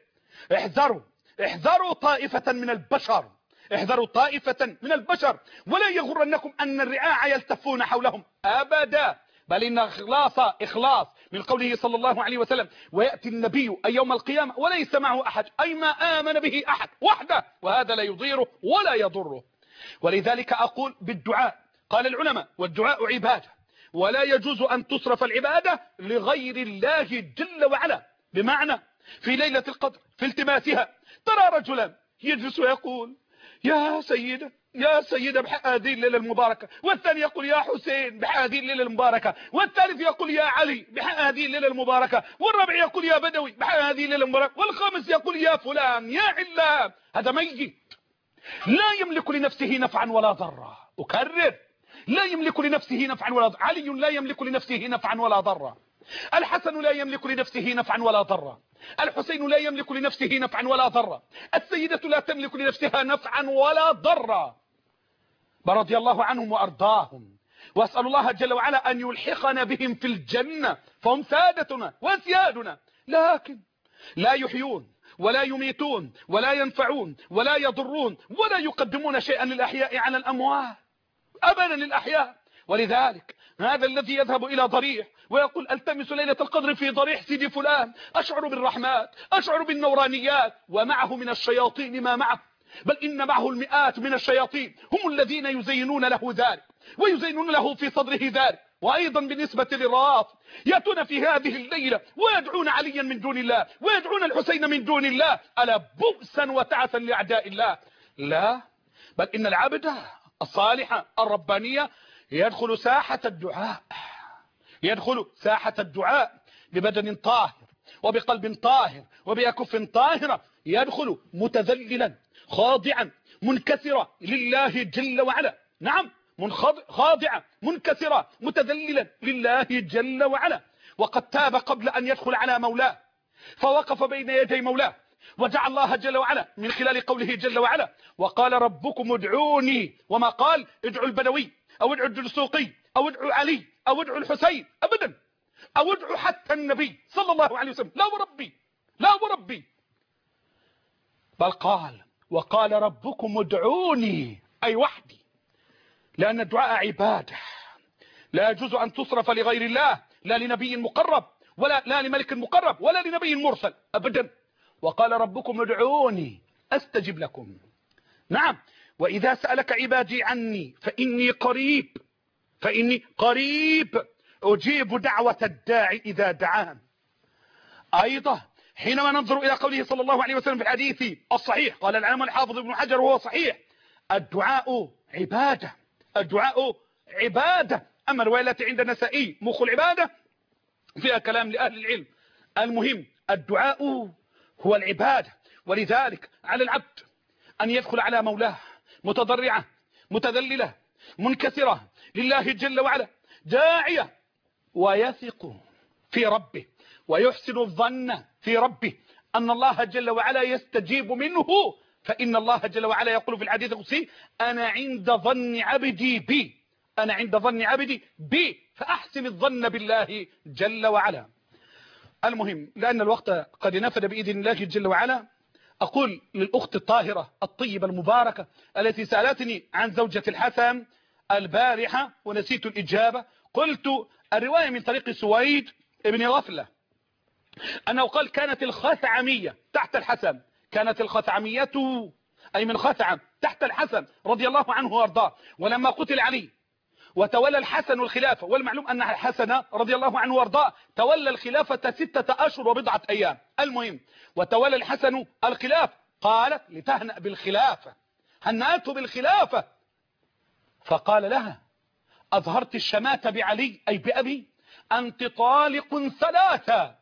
[SPEAKER 1] احذروا طائفة من البشر، احذروا طائفة من البشر، ولا يغرنكم أن الرعاع يلتفون حولهم أبدا، بل إن إخلاص من قوله صلى الله عليه وسلم ويأتي النبي أي يوم القيامة وليس معه أحد، أي ما آمن به أحد وحده، وهذا لا يضيره ولا يضره. ولذلك أقول بالدعاء. قال العلماء والدعاء عبادة، ولا يجوز أن تصرف العبادة لغير الله جل وعلا. بمعنى في ليلة القدر في التماسها ترى رجلا يجلس ويقول يا سيدة يا سيدة بحق هذه الليلة المباركة، والثاني يقول يا حسين بحق هذه الليلة المباركة، والثالث يقول يا علي بحق هذه الليلة المباركة، والرابع يقول يا بدوي بحق هذه الليلة المباركة، والخامس يقول يا فلان يا علان. هذا ميت لا يملك لنفسه نفعا ولا ضرا. أكرر، لا يملك لنفسه نفعا ولا ضرا. علي لا يملك لنفسه نفعا ولا ضرا، الحسن لا يملك لنفسه نفعا ولا ضرا، الحسين لا يملك لنفسه نفعا ولا ضرا، السيدة لا تملك لنفسها نفعا ولا ضرا، رضي الله عنهم وأرضاهم. وأسأل الله جل وعلا أن يلحقنا بهم في الجنة، فهم سادتنا وسيادنا، لكن لا يحيون ولا يميتون ولا ينفعون ولا يضرون ولا يقدمون شيئا للأحياء على الأموات، أبدا للأحياء. ولذلك هذا الذي يذهب إلى ضريح ويقول التمس ليلة القدر في ضريح سيدي فلان، أشعر بالرحمات، أشعر بالنورانيات، ومعه من الشياطين ما معه، بل إن معه المئات من الشياطين هم الذين يزينون له ذلك ويزينون له في صدره ذلك. وأيضا بالنسبة للروافض يأتون في هذه الليلة ويدعون عليا من دون الله ويدعون الحسين من دون الله، ألا بؤسا وتعسا لأعداء الله. لا، بل إن العبد الصالح الربانية يدخل ساحة الدعاء، يدخل ساحة الدعاء ببدن طاهر وبقلب طاهر وبأكف طاهرة، يدخل متذللا خاضعا منكسرا لله جل وعلا. نعم، خاضعا منكسرا متذللا لله جل وعلا، وقد تاب قبل أن يدخل على مولاه، فوقف بين يدي مولاه ودعا الله جل وعلا من خلال قوله جل وعلا وقال ربكم ادعوني، وما قال ادعوا البدوي أو ادعوا الدسوقي أو ادعوا علي أو ادعوا الحسين أبدا، أو ادعوا حتى النبي صلى الله عليه وسلم، لا وربي لا وربي، بل قال وقال ربكم ادعوني أي وحدي، لأن الدعاء عبادة لا يجوز أن تصرف لغير الله، لا لنبي مقرب لا لملك مقرب ولا لنبي مرسل أبدا. وقال ربكم ادعوني أستجب لكم. نعم، وإذا سألك عبادي عني فإني قريب أجيب دعوة الداعي إذا دعان. أيضا حينما ننظر إلى قوله صلى الله عليه وسلم في الحديث الصحيح، قال العلامة الحافظ ابن حجر وهو صحيح الدعاء عبادة، الدعاء عبادة. أما الرواية التي عند النسائي مخ العبادة فيها كلام لأهل العلم. المهم الدعاء هو العبادة، ولذلك على العبد أن يدخل على مولاه متضرعة متذللة منكسرة لله جل وعلا داعية، ويثق في ربه ويحسن الظن في ربه أن الله جل وعلا يستجيب منه، فإن الله جل وعلا يقول في الحديث القدسي أنا عند ظن عبدي بي، أنا عند ظن عبدي بي، فأحسن الظن بالله جل وعلا. المهم لأن الوقت قد نفد بإذن الله جل وعلا، أقول للأخت الطاهرة الطيبة المباركة التي سألتني عن زوجة الحسن البارحة ونسيت الإجابة، قلت الرواية من طريق سويد ابن غفلة أنه قال كانت الخثعمية تحت الحسن، كانت الخثعمية أي من خثعم تحت الحسن رضي الله عنه وارضاه، ولما قتل علي وتولى الحسن الخلافة، والمعلوم أن الحسن رضي الله عنه وارضاه تولى الخلافة 6 أشهر وبضعة أيام. المهم وتولى الحسن الخلافة، قالت لتهنأ بالخلافة، هنأته بالخلافة، فقال لها أظهرت الشماتة بعلي أي بأبي، أنت طالق 3.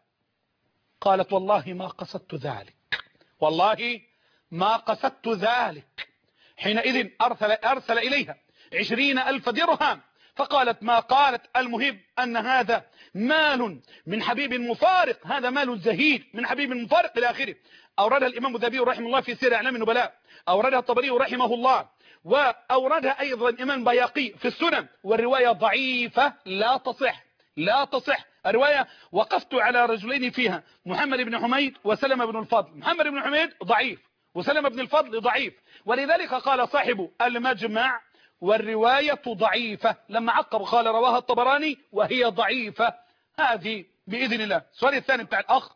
[SPEAKER 1] قالت والله ما قصدت ذلك، والله ما قصدت ذلك. حينئذ أرسل إليها 20,000 درهم، فقالت ما قالت. المهم أن هذا مال من حبيب مفارق، هذا مال زهيد من حبيب مفارق إلى آخره. أوردها الإمام الذهبي رحمه الله في سير أعلام النبلاء، أوردها الطبري رحمه الله، وأوردها أيضا الإمام بياقي في السنن، والرواية ضعيفة لا تصح لا تصح. الرواية وقفت على رجلين فيها، محمد بن حميد وسلمة بن الفضل، محمد بن حميد ضعيف وسلمة بن الفضل ضعيف، ولذلك قال صاحب المجمع والرواية ضعيفة، لما عقب قال رواها الطبراني وهي ضعيفة. هذه بإذن الله. السؤال الثاني بتاع الأخ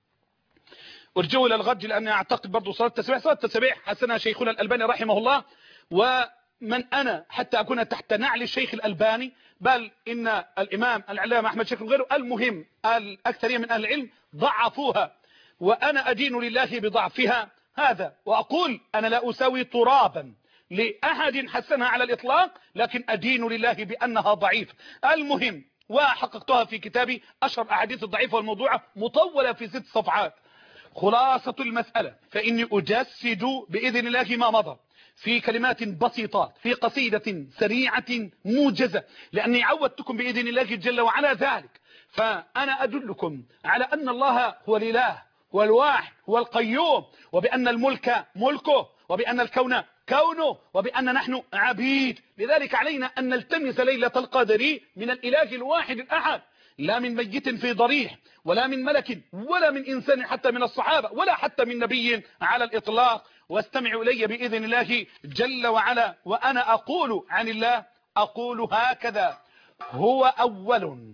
[SPEAKER 1] ارجعوا إلى الغد، لأني أعتقد برضو صلاة التسبيح حسنها شيخنا الألباني رحمه الله، ومن أنا حتى أكون تحت نعل الشيخ الألباني، بل إن الإمام العلامة أحمد شيخ غيره. المهم الأكثرية من أهل العلم ضعفوها، وأنا أدين لله بضعفها هذا، وأقول أنا لا أساوي ترابا لأحد حسنها على الإطلاق، لكن أدين لله بأنها ضعيف. المهم وحققتها في كتابي أشهر أحاديث الضعيفة والموضوعة مطولة في 6 صفحات. خلاصة المسألة فإني أجسد بإذن الله ما مضى في كلمات بسيطات في قصيدة سريعة موجزة، لأني عودتكم بإذن الله جل وعلا ذلك. فأنا أدلكم على أن الله هو الإله، هو الواحد، هو القيوم، وبأن الملك ملكه، وبأن الكون كونه، وبأن نحن عبيد. لذلك علينا أن نلتمس ليلة القدر من الإله الواحد الأحد لا من ميت في ضريح ولا من ملك ولا من إنسان حتى من الصحابة ولا حتى من نبي على الإطلاق. واستمعوا إلي بإذن الله جل وعلا وأنا أقول عن الله، أقول هكذا: هو أول،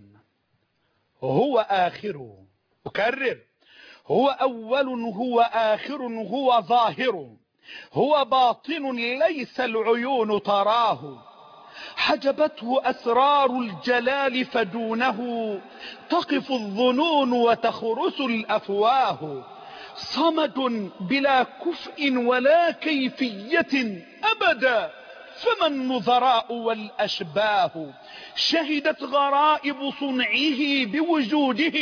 [SPEAKER 1] هو آخر. أكرر: هو أول، هو آخر، هو ظاهر، هو باطن ليس العيون تراه، حجبته أسرار الجلال فدونه تقف الظنون وتخرس الأفواه، صمد بلا كفء ولا كيفية أبدا، فما النظراء والأشباه، شهدت غرائب صنعه بوجوده،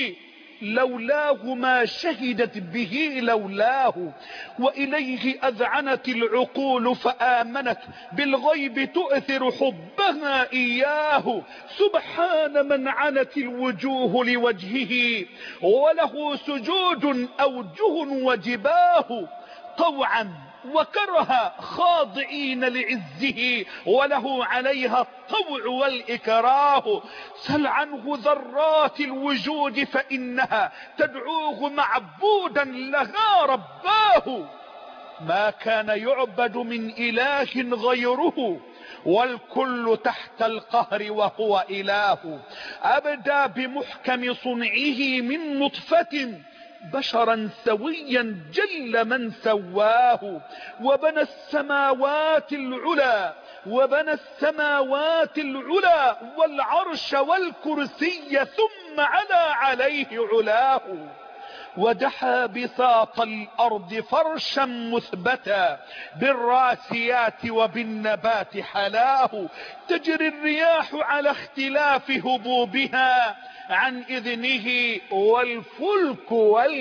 [SPEAKER 1] لولاه ما شهدت به لولاه، وإليه أذعنت العقول فآمنت، بالغيب تؤثر حبها إياه، سبحان من عنت الوجوه لوجهه، وله سجود أوجه وجباه، طوعا وكرها خاضعين لعزه، وله عليها الطوع والإكراه، سل عنه ذرات الوجود فإنها تدعوه معبودا لها رباه، ما كان يعبد من إله غيره، والكل تحت القهر وهو إله، أبدى بمحكم صنعه من نطفة بشرا سويا جل من سواه، وبنى السماوات العلا، وبنى السماوات العلا والعرش والكرسي ثم علا عليه علاه، ودحى بساط الأرض فرشا مثبتا، بالراسيات وبالنبات حلاه، تجري الرياح على اختلاف هبوبها عن إذنه والفلك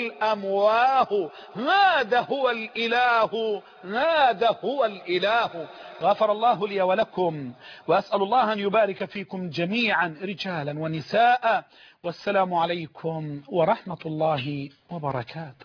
[SPEAKER 1] والأمواه، هذا هو الإله، هذا هو الإله. غفر الله لي ولكم، وأسأل الله أن يبارك فيكم جميعا رجالا ونساء، والسلام عليكم ورحمة الله وبركاته.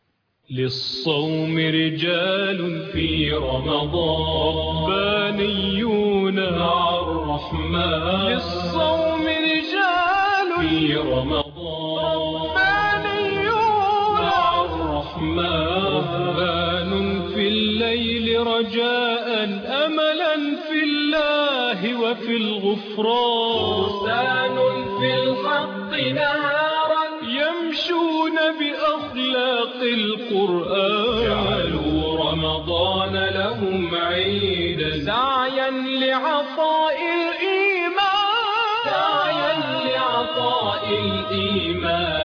[SPEAKER 4] للصوم رجال في رمضان، ربانيون مع الرحمن، للصوم رجال في رمضان، ربانيون مع الرحمن، رهبان في الليل رجاء أملا في الله وفي الغفران، فرسان في الحق نهارا يمشون بأخلاق القرآن، جعلوا رمضان لهم عيدا سعيا لعطاء الإيمان، سعيا لعطاء الإيمان.